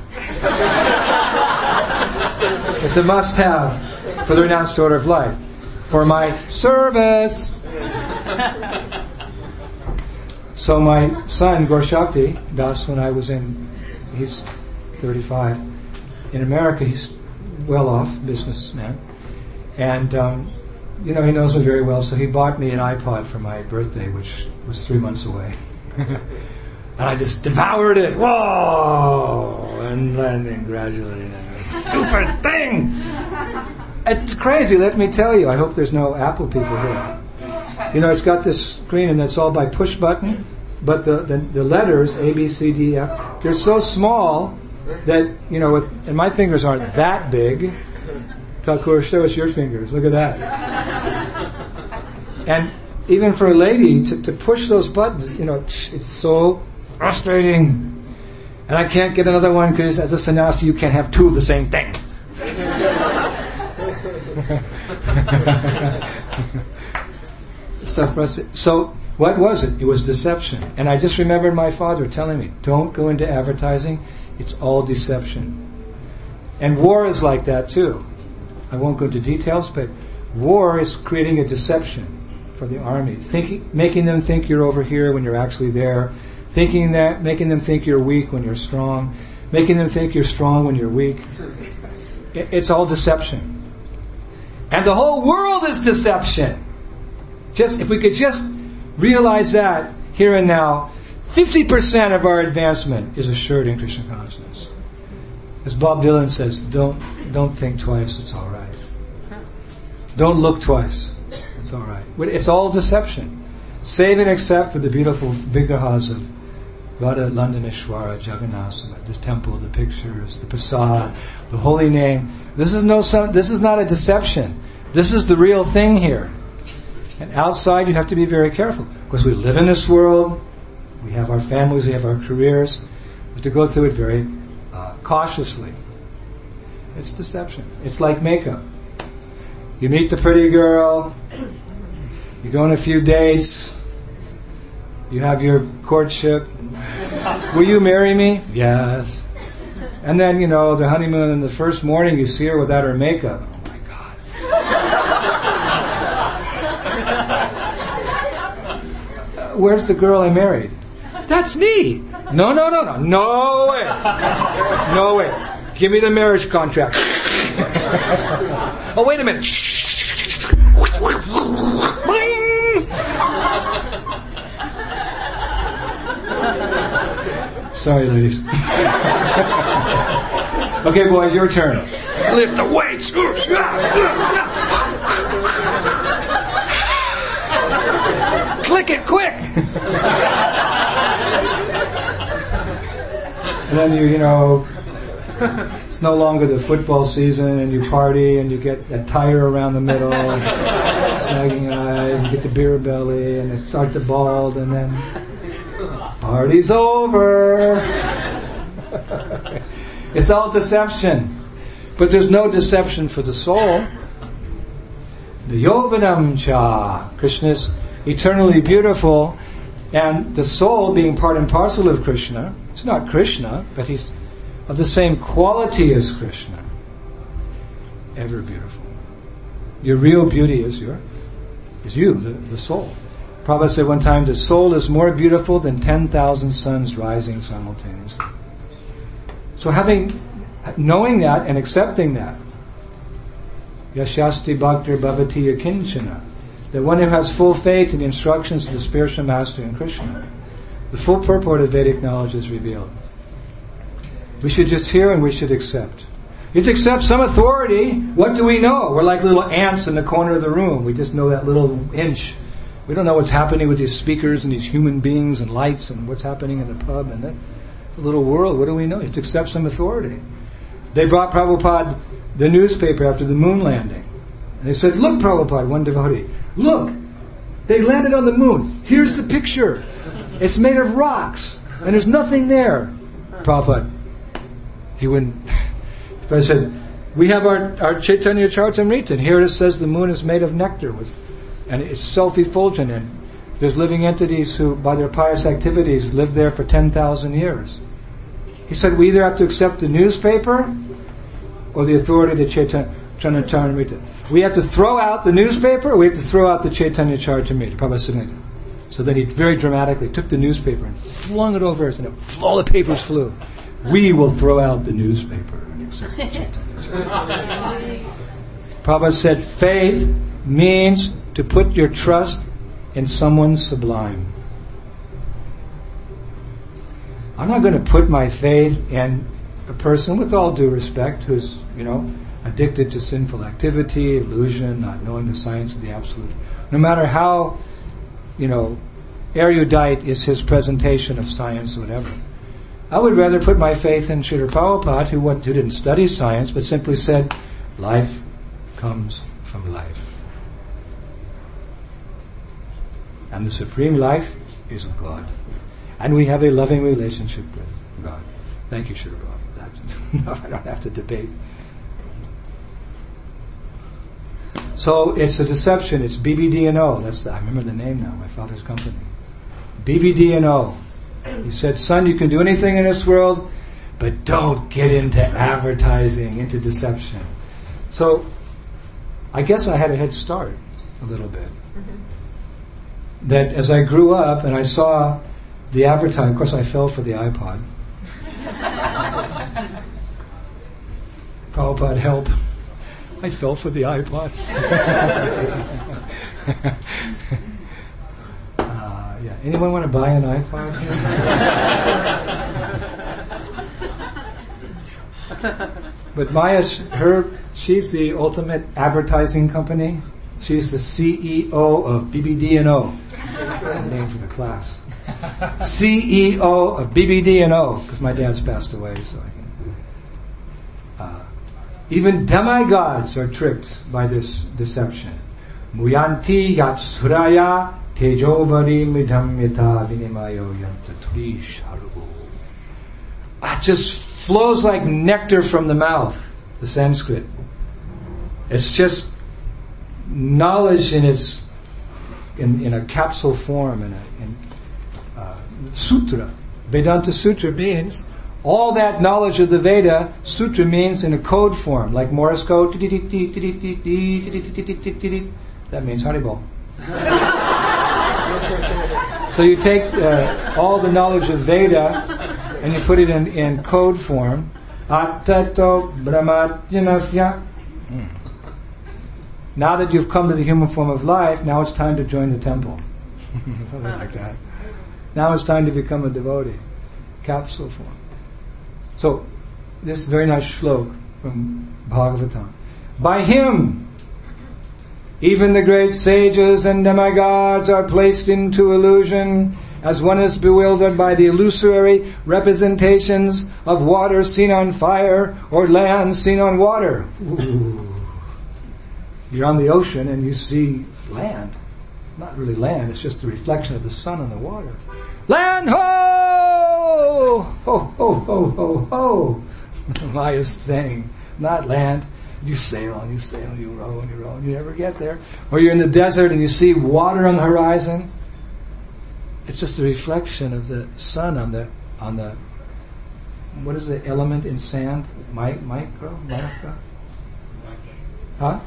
It's a must-have for the renounced order of life. For my service. So my son, Gorshakti Das, when I was in, he's thirty-five, in America, he's well-off businessman. And, um, you know, he knows me very well, so he bought me an iPod for my birthday, which was three months away. And I just devoured it. Whoa! And landing gradually. Stupid thing! It's crazy, let me tell you. I hope there's no Apple people here. You know, it's got this screen and it's all by push button, but the, the, the letters, A, B, C, D, F, they're so small that, you know, with, and my fingers aren't that big. Thakur, show us your fingers. Look at that. And even for a lady to, to push those buttons, you know, it's so frustrating. And I can't get another one because as a sannyasi you can't have two of the same thing. so, frustrating. So what was it? It was deception. And I just remembered my father telling me, don't go into advertising. It's all deception. And war is like that too. I won't go into details, but war is creating a deception for the army, thinking, making them think you're over here when you're actually there, thinking that, making them think you're weak when you're strong, making them think you're strong when you're weak. It, it's all deception, and the whole world is deception. Just if we could just realize that here and now, fifty percent of our advancement is assured in Krishna consciousness. As Bob Dylan says, don't don't think twice. It's all right. Don't look twice. It's all right. It's all deception. Save and except for the beautiful vigrahas of Radha Landaneshwara, Jagannatha, this temple, the pictures, the prasad, the holy name. This is no. This is not a deception. This is the real thing here. And outside, you have to be very careful because we live in this world. We have our families. We have our careers. We have to go through it very uh, cautiously. It's deception. It's like makeup. You meet the pretty girl. You go on a few dates. You have your courtship. Will you marry me? Yes. And then, you know, the honeymoon, and the first morning you see her without her makeup. Oh my God. uh, where's the girl I married? That's me. No, no, no, no. No way. No way. Give me the marriage contract. Oh, wait a minute. Sorry, ladies. Okay, boys, your turn. Lift the weights. Click it quick. And then you, you know, it's no longer the football season, and you party, and you get that tire around the middle, sagging eyes, you get the beer belly, and it start to bald, and then party's over. It's all deception. But there's no deception for the soul. The Yovanam Cha, Krishna's eternally beautiful, and the soul being part and parcel of Krishna. It's not Krishna, but he's of the same quality as Krishna. Ever beautiful. Your real beauty is your, is you, the, the soul. Prabhupada said one time, the soul is more beautiful than ten thousand suns rising simultaneously. So having, knowing that and accepting that, Yashasti Bhaktir Bhavati Yakinchana, the one who has full faith in the instructions of the spiritual master in Krishna, the full purport of Vedic knowledge is revealed. We should just hear and we should accept. You should accept some authority. What do we know? We're like little ants in the corner of the room. We just know that little inch. We don't know what's happening with these speakers and these human beings and lights and what's happening in the pub and that. It's a little world. What do we know? You have to accept some authority. They brought Prabhupada the newspaper after the moon landing. And they said, look, Prabhupada, one devotee, look, they landed on the moon. Here's the picture. It's made of rocks. And there's nothing there. Prabhupada, he wouldn't. I said, we have our, our Chaitanya Charitamrita, and here it says the moon is made of nectar, with, and it's self-effulgent, and there's living entities who, by their pious activities, live there for ten thousand years. He said, we either have to accept the newspaper or the authority of the Chaitanya Charitamrita. We have to throw out the newspaper, or we have to throw out the Chaitanya Charitamrita. Prabhupada said, so then he very dramatically took the newspaper and flung it over us, and it, all the papers flew. We will throw out the newspaper and accept the Chaitanya Charitamrita. Prabhupada said, faith means to put your trust in someone sublime. I'm not going to put my faith in a person, with all due respect, who's, you know, addicted to sinful activity, illusion, not knowing the science of the absolute. No matter how, you know, erudite is his presentation of science or whatever. I would rather put my faith in Srila Prabhupada, who, what, who didn't study science, but simply said, life comes from life. And the supreme life is God. And we have a loving relationship with God. Thank you, Srila Prabhupada. No, I don't have to debate. So it's a deception. It's B B D and O. That's the, I remember the name now, my father's company. B B D and O. He said, son, you can do anything in this world, but don't get into advertising, into deception. So I guess I had a head start a little bit. Mm-hmm. That as I grew up and I saw the advertising, of course I fell for the iPod. Prabhupada, help. I fell for the iPod. uh, yeah. Anyone want to buy an iPod? But Maya, her, she's the ultimate advertising company. She's the C E O of B B D and O. Name for the class. C E O of B B D and O, because my dad's passed away, so I can. Uh, even demigods are tricked by this deception. Muyanti yat suraya tejovari midhamyata vinimayo yantaturi sharubu. It just flows like nectar from the mouth, the Sanskrit. It's just knowledge in its in, in a capsule form, in a in, uh, sutra. Vedanta Sutra means all that knowledge of the Veda. Sutra means in a code form, like Morse code. That means Haribol. So you take uh, all the knowledge of Veda and you put it in, in code form. Attato brahmajanasya. Now that you've come to the human form of life, now it's time to join the temple. Something like that. Now it's time to become a devotee. Capsule form. So, this very nice shlok from Bhagavatam. By him, even the great sages and demigods are placed into illusion, as one is bewildered by the illusory representations of water seen on fire or land seen on water. Ooh. You're on the ocean and you see land. Not really land, it's just the reflection of the sun on the water. Land ho! Ho, ho, ho, ho, ho! Maya's saying, not land. You sail and you sail and you row and you row and you never get there. Or you're in the desert and you see water on the horizon. It's just a reflection of the sun on the on the what is the element in sand? Mi- micro? Micro? Huh?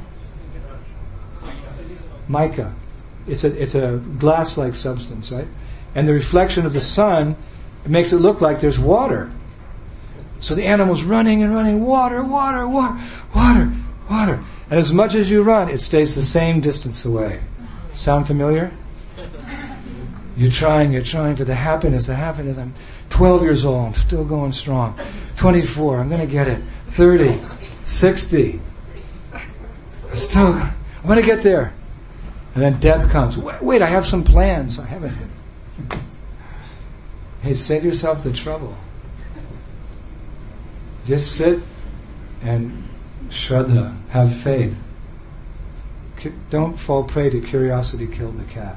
Mica. It's a it's a glass-like substance, right? And the reflection of the sun, it makes it look like there's water. So the animal's running and running, water, water, water, water, water. And as much as you run, it stays the same distance away. Sound familiar? You're trying, you're trying for the happiness, the happiness. I'm twelve years old, I'm still going strong. twenty-four, I'm going to get it. thirty, sixty. I'm still, I'm going to get there. And then death comes. Wait, wait, I have some plans. I haven't. Hey, save yourself the trouble. Just sit and Shraddha, have faith. Don't fall prey to curiosity, kill the cat.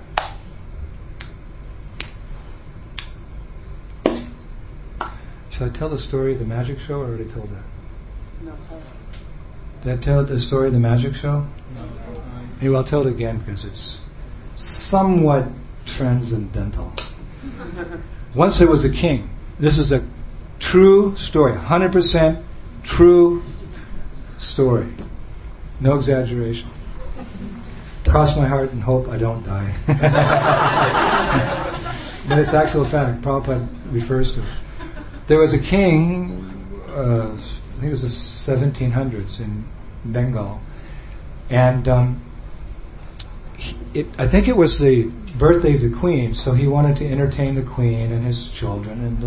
Shall I tell the story of the magic show, or already told that? No, tell it. Did I tell the story of the magic show? No. Anyway, I'll tell it again because it's somewhat transcendental. Once there was a king. This is a true story, one hundred percent true story. No exaggeration. Cross my heart and hope I don't die. But it's actual fact. Prabhupada refers to it. There was a king, uh, I think it was the seventeen hundreds in Bengal, and um, he, it, I think it was the birthday of the queen, so he wanted to entertain the queen and his children and the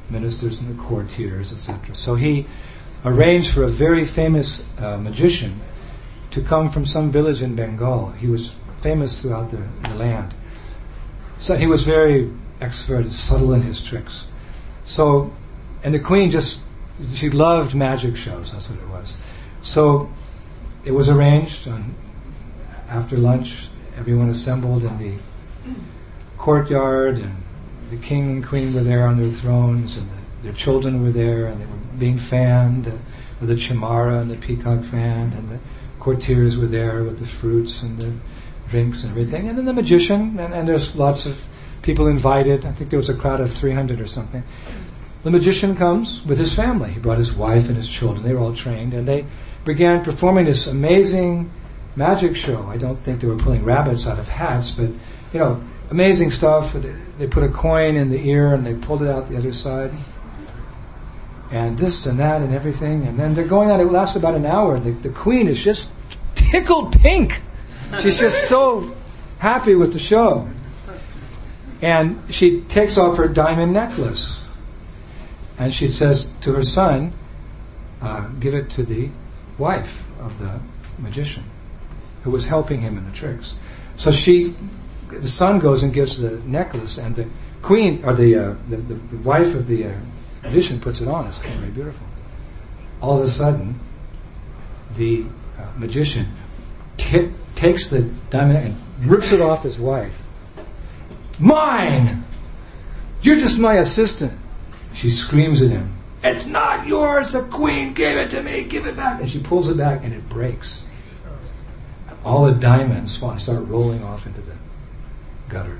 ministers and the courtiers, et cetera. So he arranged for a very famous uh, magician to come from some village in Bengal. He was famous throughout the, the land. So he was very expert and subtle in his tricks. So, and the queen just, she loved magic shows, that's what it was. So it was arranged on, after lunch, everyone assembled in the courtyard, and the king and queen were there on their thrones, and the, their children were there, and they were being fanned uh, with the chamara and the peacock fan, and the courtiers were there with the fruits and the drinks and everything. And then the magician, and, and there's lots of people invited. I think there was a crowd of three hundred or something. The magician comes with his family. He brought his wife and his children. They were all trained, and they began performing this amazing magic show. I don't think they were pulling rabbits out of hats, but, you know, amazing stuff. They, they put a coin in the ear and they pulled it out the other side. And this and that and everything. And then they're going on. It lasts about an hour. The, the queen is just tickled pink. She's just so happy with the show. And she takes off her diamond necklace. And she says to her son, uh, give it to the wife of the magician who was helping him in the tricks. So she, the son goes and gives the necklace, and the queen, or the uh, the, the, the wife of the uh, magician puts it on. It's very beautiful. All of a sudden, the uh, magician t- takes the diamond and rips it off his wife. Mine! You're just my assistant. She screams at him. It's not yours. The queen gave it to me. Give it back. And she pulls it back, and it breaks. And all the diamonds start rolling off into the gutter.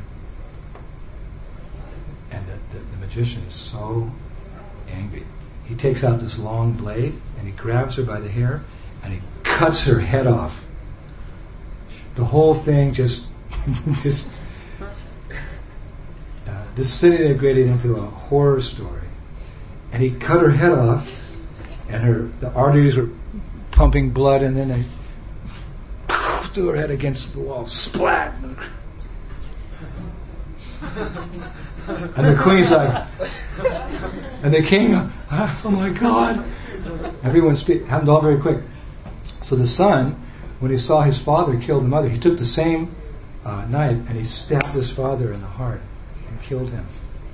And the, the, the magician is so angry. He takes out this long blade, and he grabs her by the hair, and he cuts her head off. The whole thing just, just, uh, disintegrated into a horror story. And he cut her head off, and her the arteries were pumping blood, and then they threw her head against the wall, splat. And the queen's like, and the king, oh my God. Everyone speak, happened all very quick. So the son, when he saw his father kill the mother, he took the same uh, knife and he stabbed his father in the heart and killed him.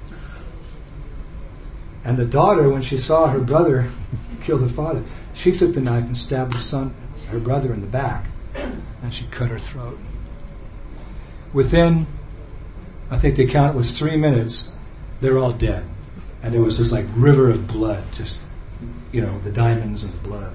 And the daughter, when she saw her brother kill the father, she took the knife and stabbed the son, her brother, in the back, and she cut her throat. Within, I think the count was three minutes, they were all dead. And there was this like river of blood, just, you know, the diamonds and the blood.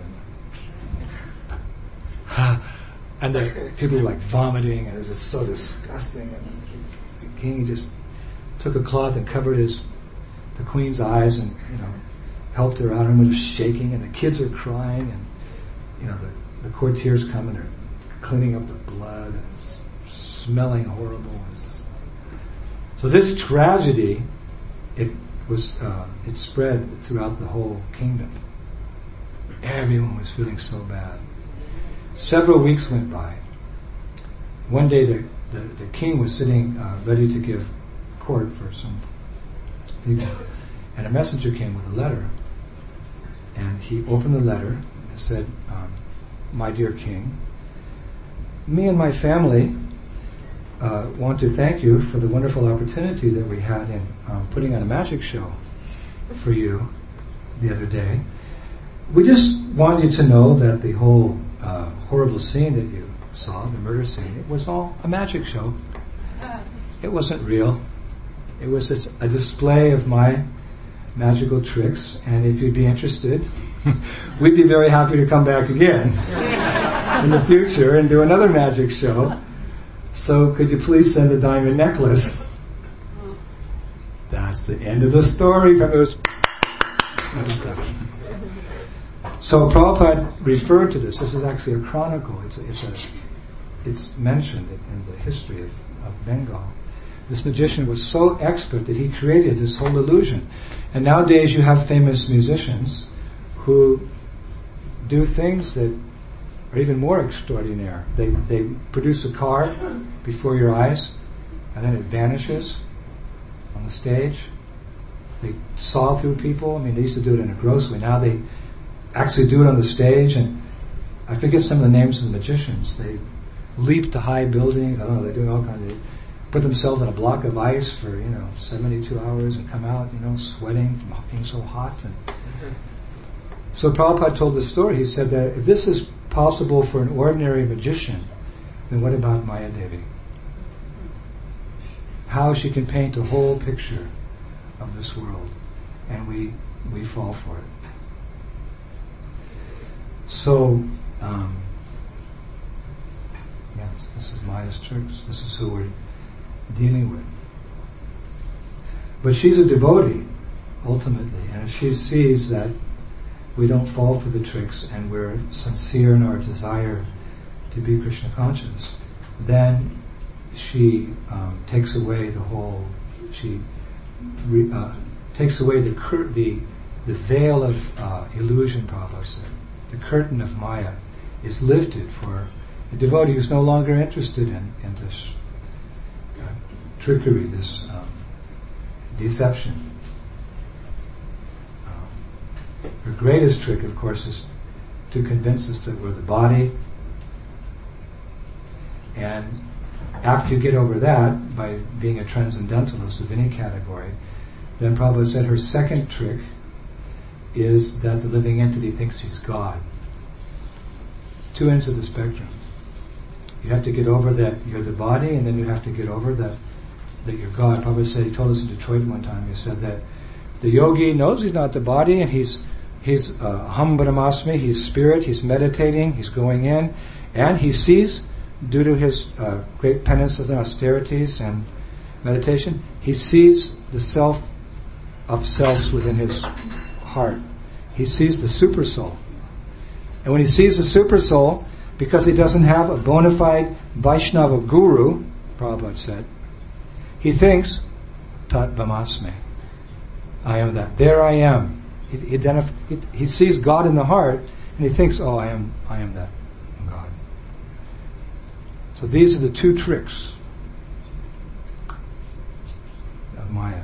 And the people were like vomiting, and it was just so disgusting. And the king just took a cloth and covered his the queen's eyes, and, you know, helped her out. Everyone was shaking, and the kids are crying, and, you know, the, the courtiers come and they're cleaning up the blood, and it's smelling horrible. It's just, so this tragedy, it was uh, it spread throughout the whole kingdom. Everyone was feeling so bad. Several weeks went by. One day, the the, the king was sitting uh, ready to give court for some people, and a messenger came with a letter, and he opened the letter and said, um, my dear king, me and my family uh, want to thank you for the wonderful opportunity that we had in um, putting on a magic show for you the other day. We just want you to know that the whole uh, horrible scene that you saw, the murder scene, it was all a magic show. It wasn't real. It was just a display of my magical tricks, and if you'd be interested, we'd be very happy to come back again in the future and do another magic show. So could you please send the diamond necklace? That's the end of the story. It was so Prabhupada referred to this. This is actually a chronicle. It's a, it's, a, it's mentioned in the history of, of Bengal. This magician was so expert that he created this whole illusion. And nowadays you have famous musicians who do things that are even more extraordinary. They they produce a car before your eyes, and then it vanishes on the stage. they saw through people. I mean, they used to do it in a gross way. Now they actually do it on the stage, and I forget some of the names of the magicians. They leap to high buildings. I don't know. They're doing all kinds of. Put themselves in a block of ice for you know seventy-two hours and come out you know sweating from being so hot. And so Prabhupada told the story. He said that if this is possible for an ordinary magician, then what about Maya Devi? How she can paint a whole picture of this world, and we we fall for it. So, um, yes, this is Maya's tricks. This is who we're dealing with. But she's a devotee, ultimately, and if she sees that we don't fall for the tricks and we're sincere in our desire to be Krishna conscious, then she um, takes away the whole. She re, uh, takes away the cur- the the veil of uh, illusion. Prabhupada said, the curtain of Maya is lifted for a devotee who's no longer interested in in this uh, trickery, this um, deception. Um, her greatest trick, of course, is to convince us that we're the body. And after you get over that, by being a transcendentalist of any category, then Prabhupada said her second trick is that the living entity thinks he's God. Two ends of the spectrum. You have to get over that you're the body, and then you have to get over that that you're God. Prabhupada said, he told us in Detroit one time, he said that the yogi knows he's not the body, and he's he's uh, Aham Brahmasmi, he's spirit, he's meditating, he's going in, and he sees, due to his uh, great penances and austerities and meditation, he sees the self of selves within his heart. He sees the super soul. And when he sees the super soul, because he doesn't have a bona fide Vaishnava guru, Prabhupada said, he thinks, Tat Brahmasmi, I am that. There I am. He, he, identif- he, he sees God in the heart, and he thinks, oh, I am, I am that God. So these are the two tricks of Maya.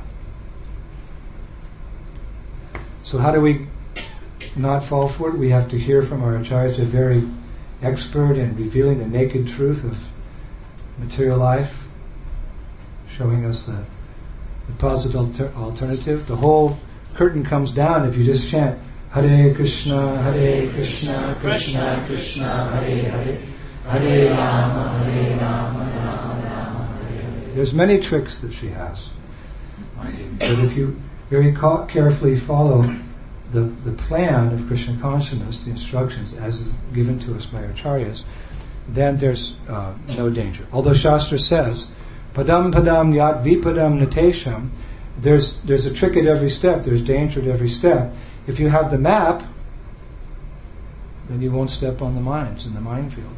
So how do we not fall for it? We have to hear from our acharyas. They're very expert in revealing the naked truth of material life, showing us the, the positive alter- alternative. The whole curtain comes down if you just chant Hare Krishna, Hare Krishna, Krishna Krishna, Hare Hare, Hare Rama, Hare Rama, Rama Rama, Hare Hare. There's many tricks that she has. But if you very ca- carefully follow the, the plan of Krishna consciousness, the instructions as is given to us by our acharyas, then there's uh, no danger. Although Shastra says, Padam padam yat vipadam natesham, there's there's a trick at every step, there's danger at every step. If you have the map, then you won't step on the mines in the minefield.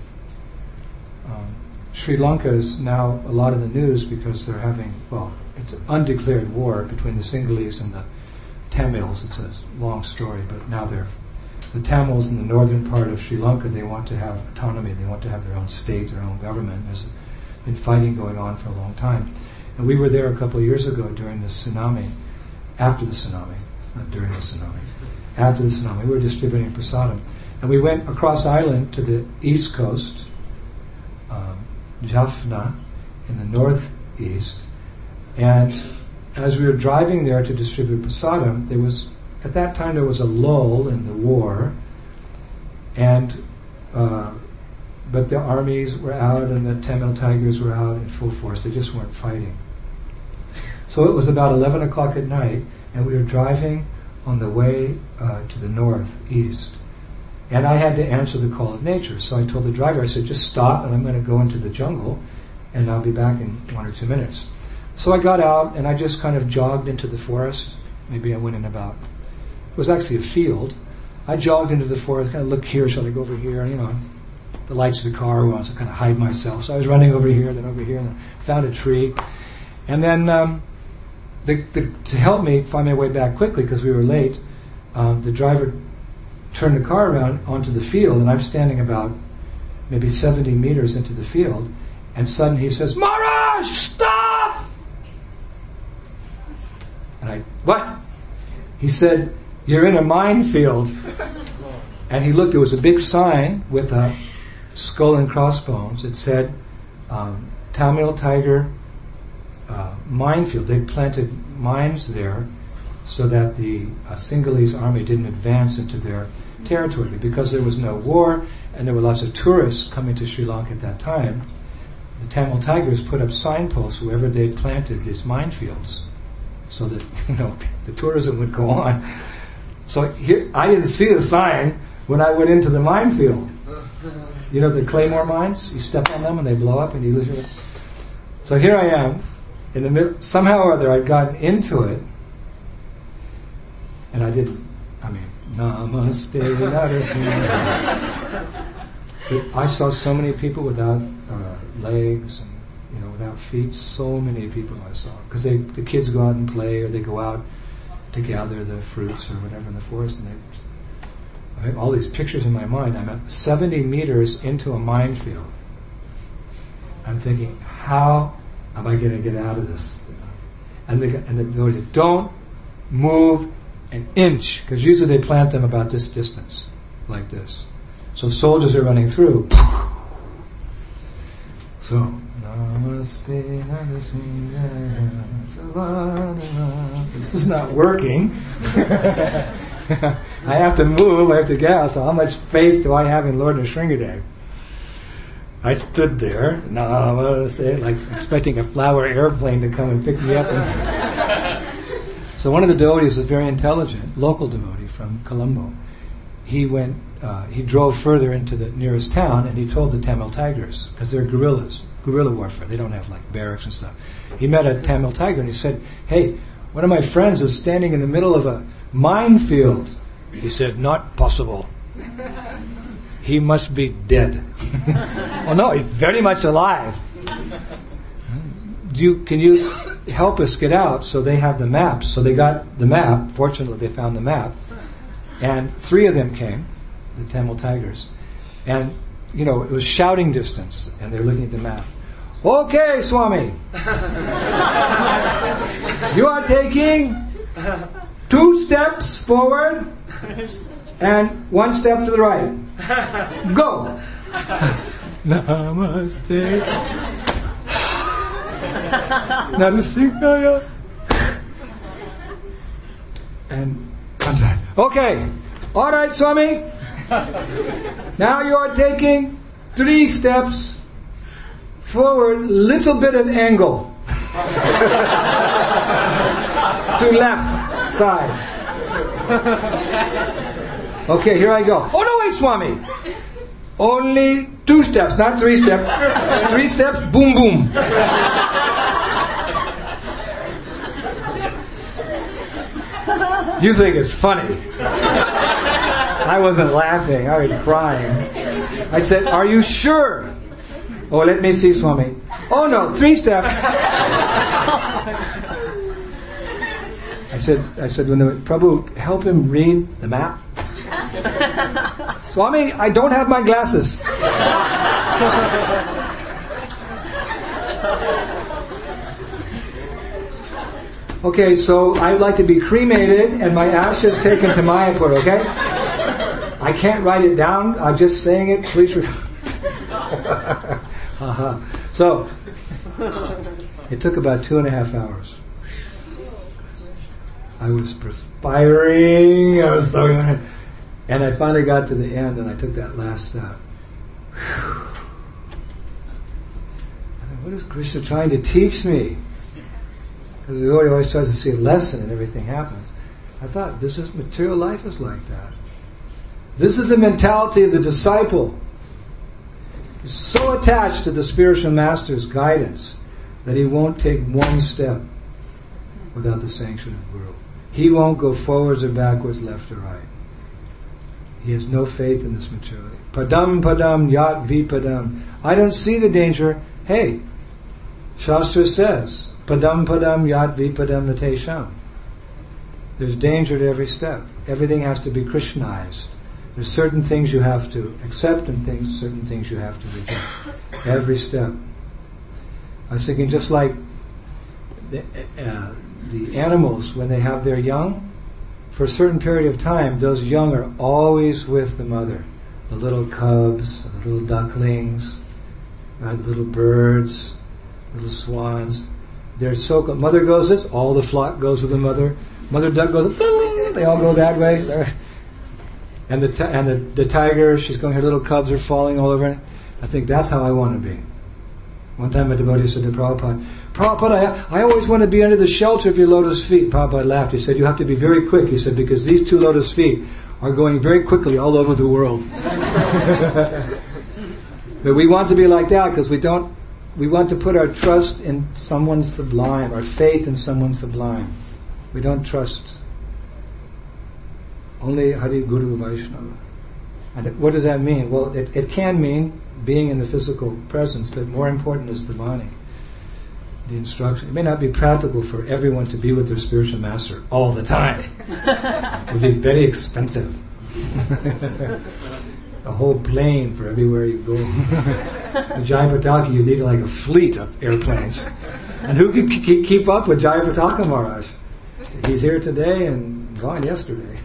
Um, Sri Lanka is now a lot in the news because they're having, well, it's an undeclared war between the Sinhalese and the Tamils. It's a long story, but now they're the Tamils in the northern part of Sri Lanka. They want to have autonomy. They want to have their own state, their own government. There's been fighting going on for a long time, and we were there a couple of years ago during the tsunami. After the tsunami, not during the tsunami. After the tsunami, we were distributing prasadam, and we went across island to the east coast, um, Jaffna, in the northeast. And as we were driving there to distribute prasadam, there was, at that time there was a lull in the war, and uh, but the armies were out and the Tamil Tigers were out in full force. They just weren't fighting. So it was about eleven o'clock at night, and we were driving on the way uh, to the northeast. And I had to answer the call of nature. So I told the driver, I said, just stop, and I'm going to go into the jungle, and I'll be back in one or two minutes. So I got out, and I just kind of jogged into the forest. Maybe I went in about, it was actually a field. I jogged into the forest, kind of look here, shall I go over here? You know, the lights of the car were on, so I kind of hide myself. So I was running over here, then over here, and then found a tree. And then um, the, the, to help me find my way back quickly, because we were late, um, the driver turned the car around onto the field, and I'm standing about maybe seventy meters into the field, and suddenly he says, Maharaj, stop! And I, what? He said, you're in a minefield. And he looked, there was a big sign with a skull and crossbones. It said, um, Tamil Tiger uh, minefield. They planted mines there so that the uh, Sinhalese army didn't advance into their territory. Because there was no war and there were lots of tourists coming to Sri Lanka at that time, the Tamil Tigers put up signposts wherever they had planted these minefields so that, you know, the tourism would go on. So here, I didn't see the sign when I went into the minefield. You know the Claymore mines? You step on them and they blow up and you lose your... So here I am, in the middle, somehow or other I'd gotten into it, and I didn't, I mean, namaste, namaste. But I saw so many people without uh, legs and, you know, without feet, so many people I saw. Because they, the kids go out and play, or they go out to gather the fruits or whatever in the forest, and they... I have all these pictures in my mind. I'm at seventy meters into a minefield. I'm thinking, how am I going to get out of this? And the and the Lord said, don't move an inch, because usually they plant them about this distance, like this. So soldiers are running through. So, namaste, namaste, this is not working. I have to move, I have to get out, so how much faith do I have in Lord Nrsingadev? I stood there, namaste, like expecting a flower airplane to come and pick me up. And so one of the devotees was very intelligent, local devotee from Colombo. He went, uh, he drove further into the nearest town, and he told the Tamil Tigers, because they're guerrillas, guerrilla warfare, they don't have like barracks and stuff. He met a Tamil Tiger and he said, hey, one of my friends is standing in the middle of a minefield. He said, not possible. He must be dead. Oh no, he's very much alive. Do you, can you help us get out? So they have the maps. So they got the map. Fortunately, they found the map. And three of them came, the Tamil Tigers. And, you know, it was shouting distance. And they're looking at the map. Okay, Swami. You are taking two steps forward and one step to the right. Go. Namaste. Namaste. And contact. Okay. All right, Swami. Now you are taking three steps forward, little bit of angle. To left side. Okay, here I go. Oh no, wait, Swami. Only two steps, not three steps. Three steps, boom, boom. You think it's funny. I wasn't laughing, I was crying. I said, are you sure? Oh, let me see, Swami. Oh no, three steps. I said, I said, when the Prabhu, help him read the map. Swami, I don't have my glasses. Okay, so I'd like to be cremated and my ashes taken to Mayapur, okay? I can't write it down. I'm just saying it. Please. Re- uh-huh. So, it took about two and a half hours. I was perspiring. I was so... And I finally got to the end and I took that last step. What is Krishna trying to teach me? Because the Lord always tries to see a lesson and everything happens. I thought, this is material life is like that. This is the mentality of the disciple. He's so attached to the spiritual master's guidance that he won't take one step without the sanction of Guru. He won't go forwards or backwards, left or right. He has no faith in this materiality. Padam padam yat vipadam. I don't see the danger. Hey, Shastra says, padam padam yat vipadam natesham. There's danger at every step. Everything has to be Krishnized. There's certain things you have to accept and things, certain things you have to reject. Every step. I was thinking, just like the, uh, the animals, when they have their young, for a certain period of time, those young are always with the mother. The little cubs, the little ducklings, right, little birds, little swans. They're so co- mother goes this, all the flock goes with the mother. Mother duck goes, they all go that way. And the t- and the, the tiger, she's going, her little cubs are falling all over. I think that's how I want to be. One time a devotee said to Prabhupada, Prabhupada, I, I always want to be under the shelter of your lotus feet. Prabhupada laughed. He said, you have to be very quick. He said, because these two lotus feet are going very quickly all over the world. But we want to be like that because we don't, we want to put our trust in someone sublime, our faith in someone sublime. We don't trust only Hari Guru Vaishnava. And what does that mean? Well, it, it can mean being in the physical presence, but more important is the Vani, the instruction. It may not be practical for everyone to be with their spiritual master all the time. It would be very expensive. A whole plane for everywhere you go. In Jayapataka, you need like a fleet of airplanes. And who could k- keep up with Jayapataka Maharaj? He's here today and gone yesterday.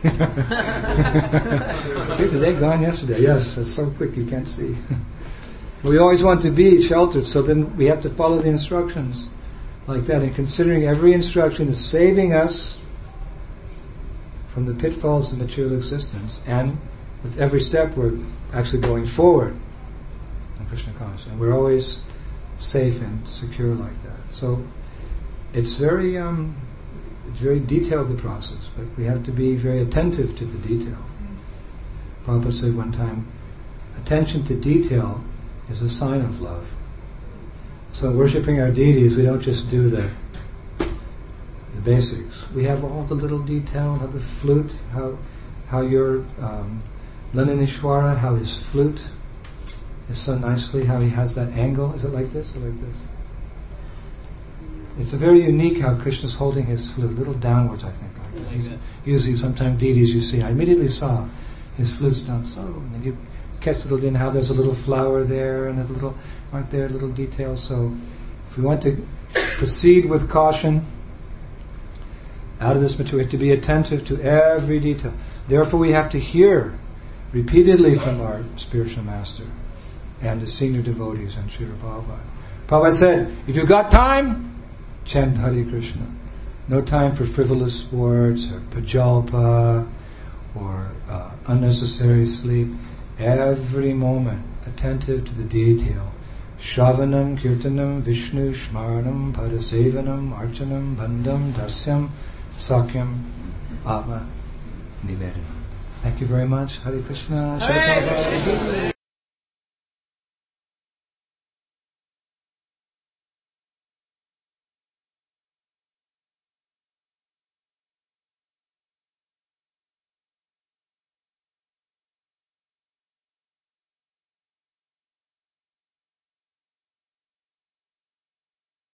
Here today, gone yesterday. Yes, it's so quick you can't see. We always want to be sheltered, so then we have to follow the instructions like that. And considering every instruction is saving us from the pitfalls of material existence, and with every step we're actually going forward in Krishna consciousness. And we're always safe and secure like that. So it's very um, it's very detailed, the process, but we have to be very attentive to the detail. Prabhupada said one time, attention to detail is a sign of love. So in worshipping our deities, we don't just do the the basics. We have all the little detail, how the flute, how how your um, Lalinishwara, how his flute is so nicely, how he has that angle. Is it like this or like this? It's a very unique how Krishna's holding his flute, a little downwards, I think. Like that. Like that. Usually, sometimes deities you see, I immediately saw his flute's down so, and then you catch a little in how there's a little flower there and a little, aren't there little details? So, if we want to proceed with caution out of this material, we have to be attentive to every detail. Therefore, we have to hear repeatedly from our spiritual master and the senior devotees and Srila Prabhupada. Prabhupada said, if you've got time, chant Hare Krishna. No time for frivolous words or pajalpa or uh, unnecessary sleep. Every moment attentive to the detail. Shravanam, Kirtanam, Vishnu, Shmaranam, Padasevanam, Archanam, Bandham, Dasyam, Sakyam, Atma, Nivedanam. Thank you very much. Hare Krishna. Hare Krishna.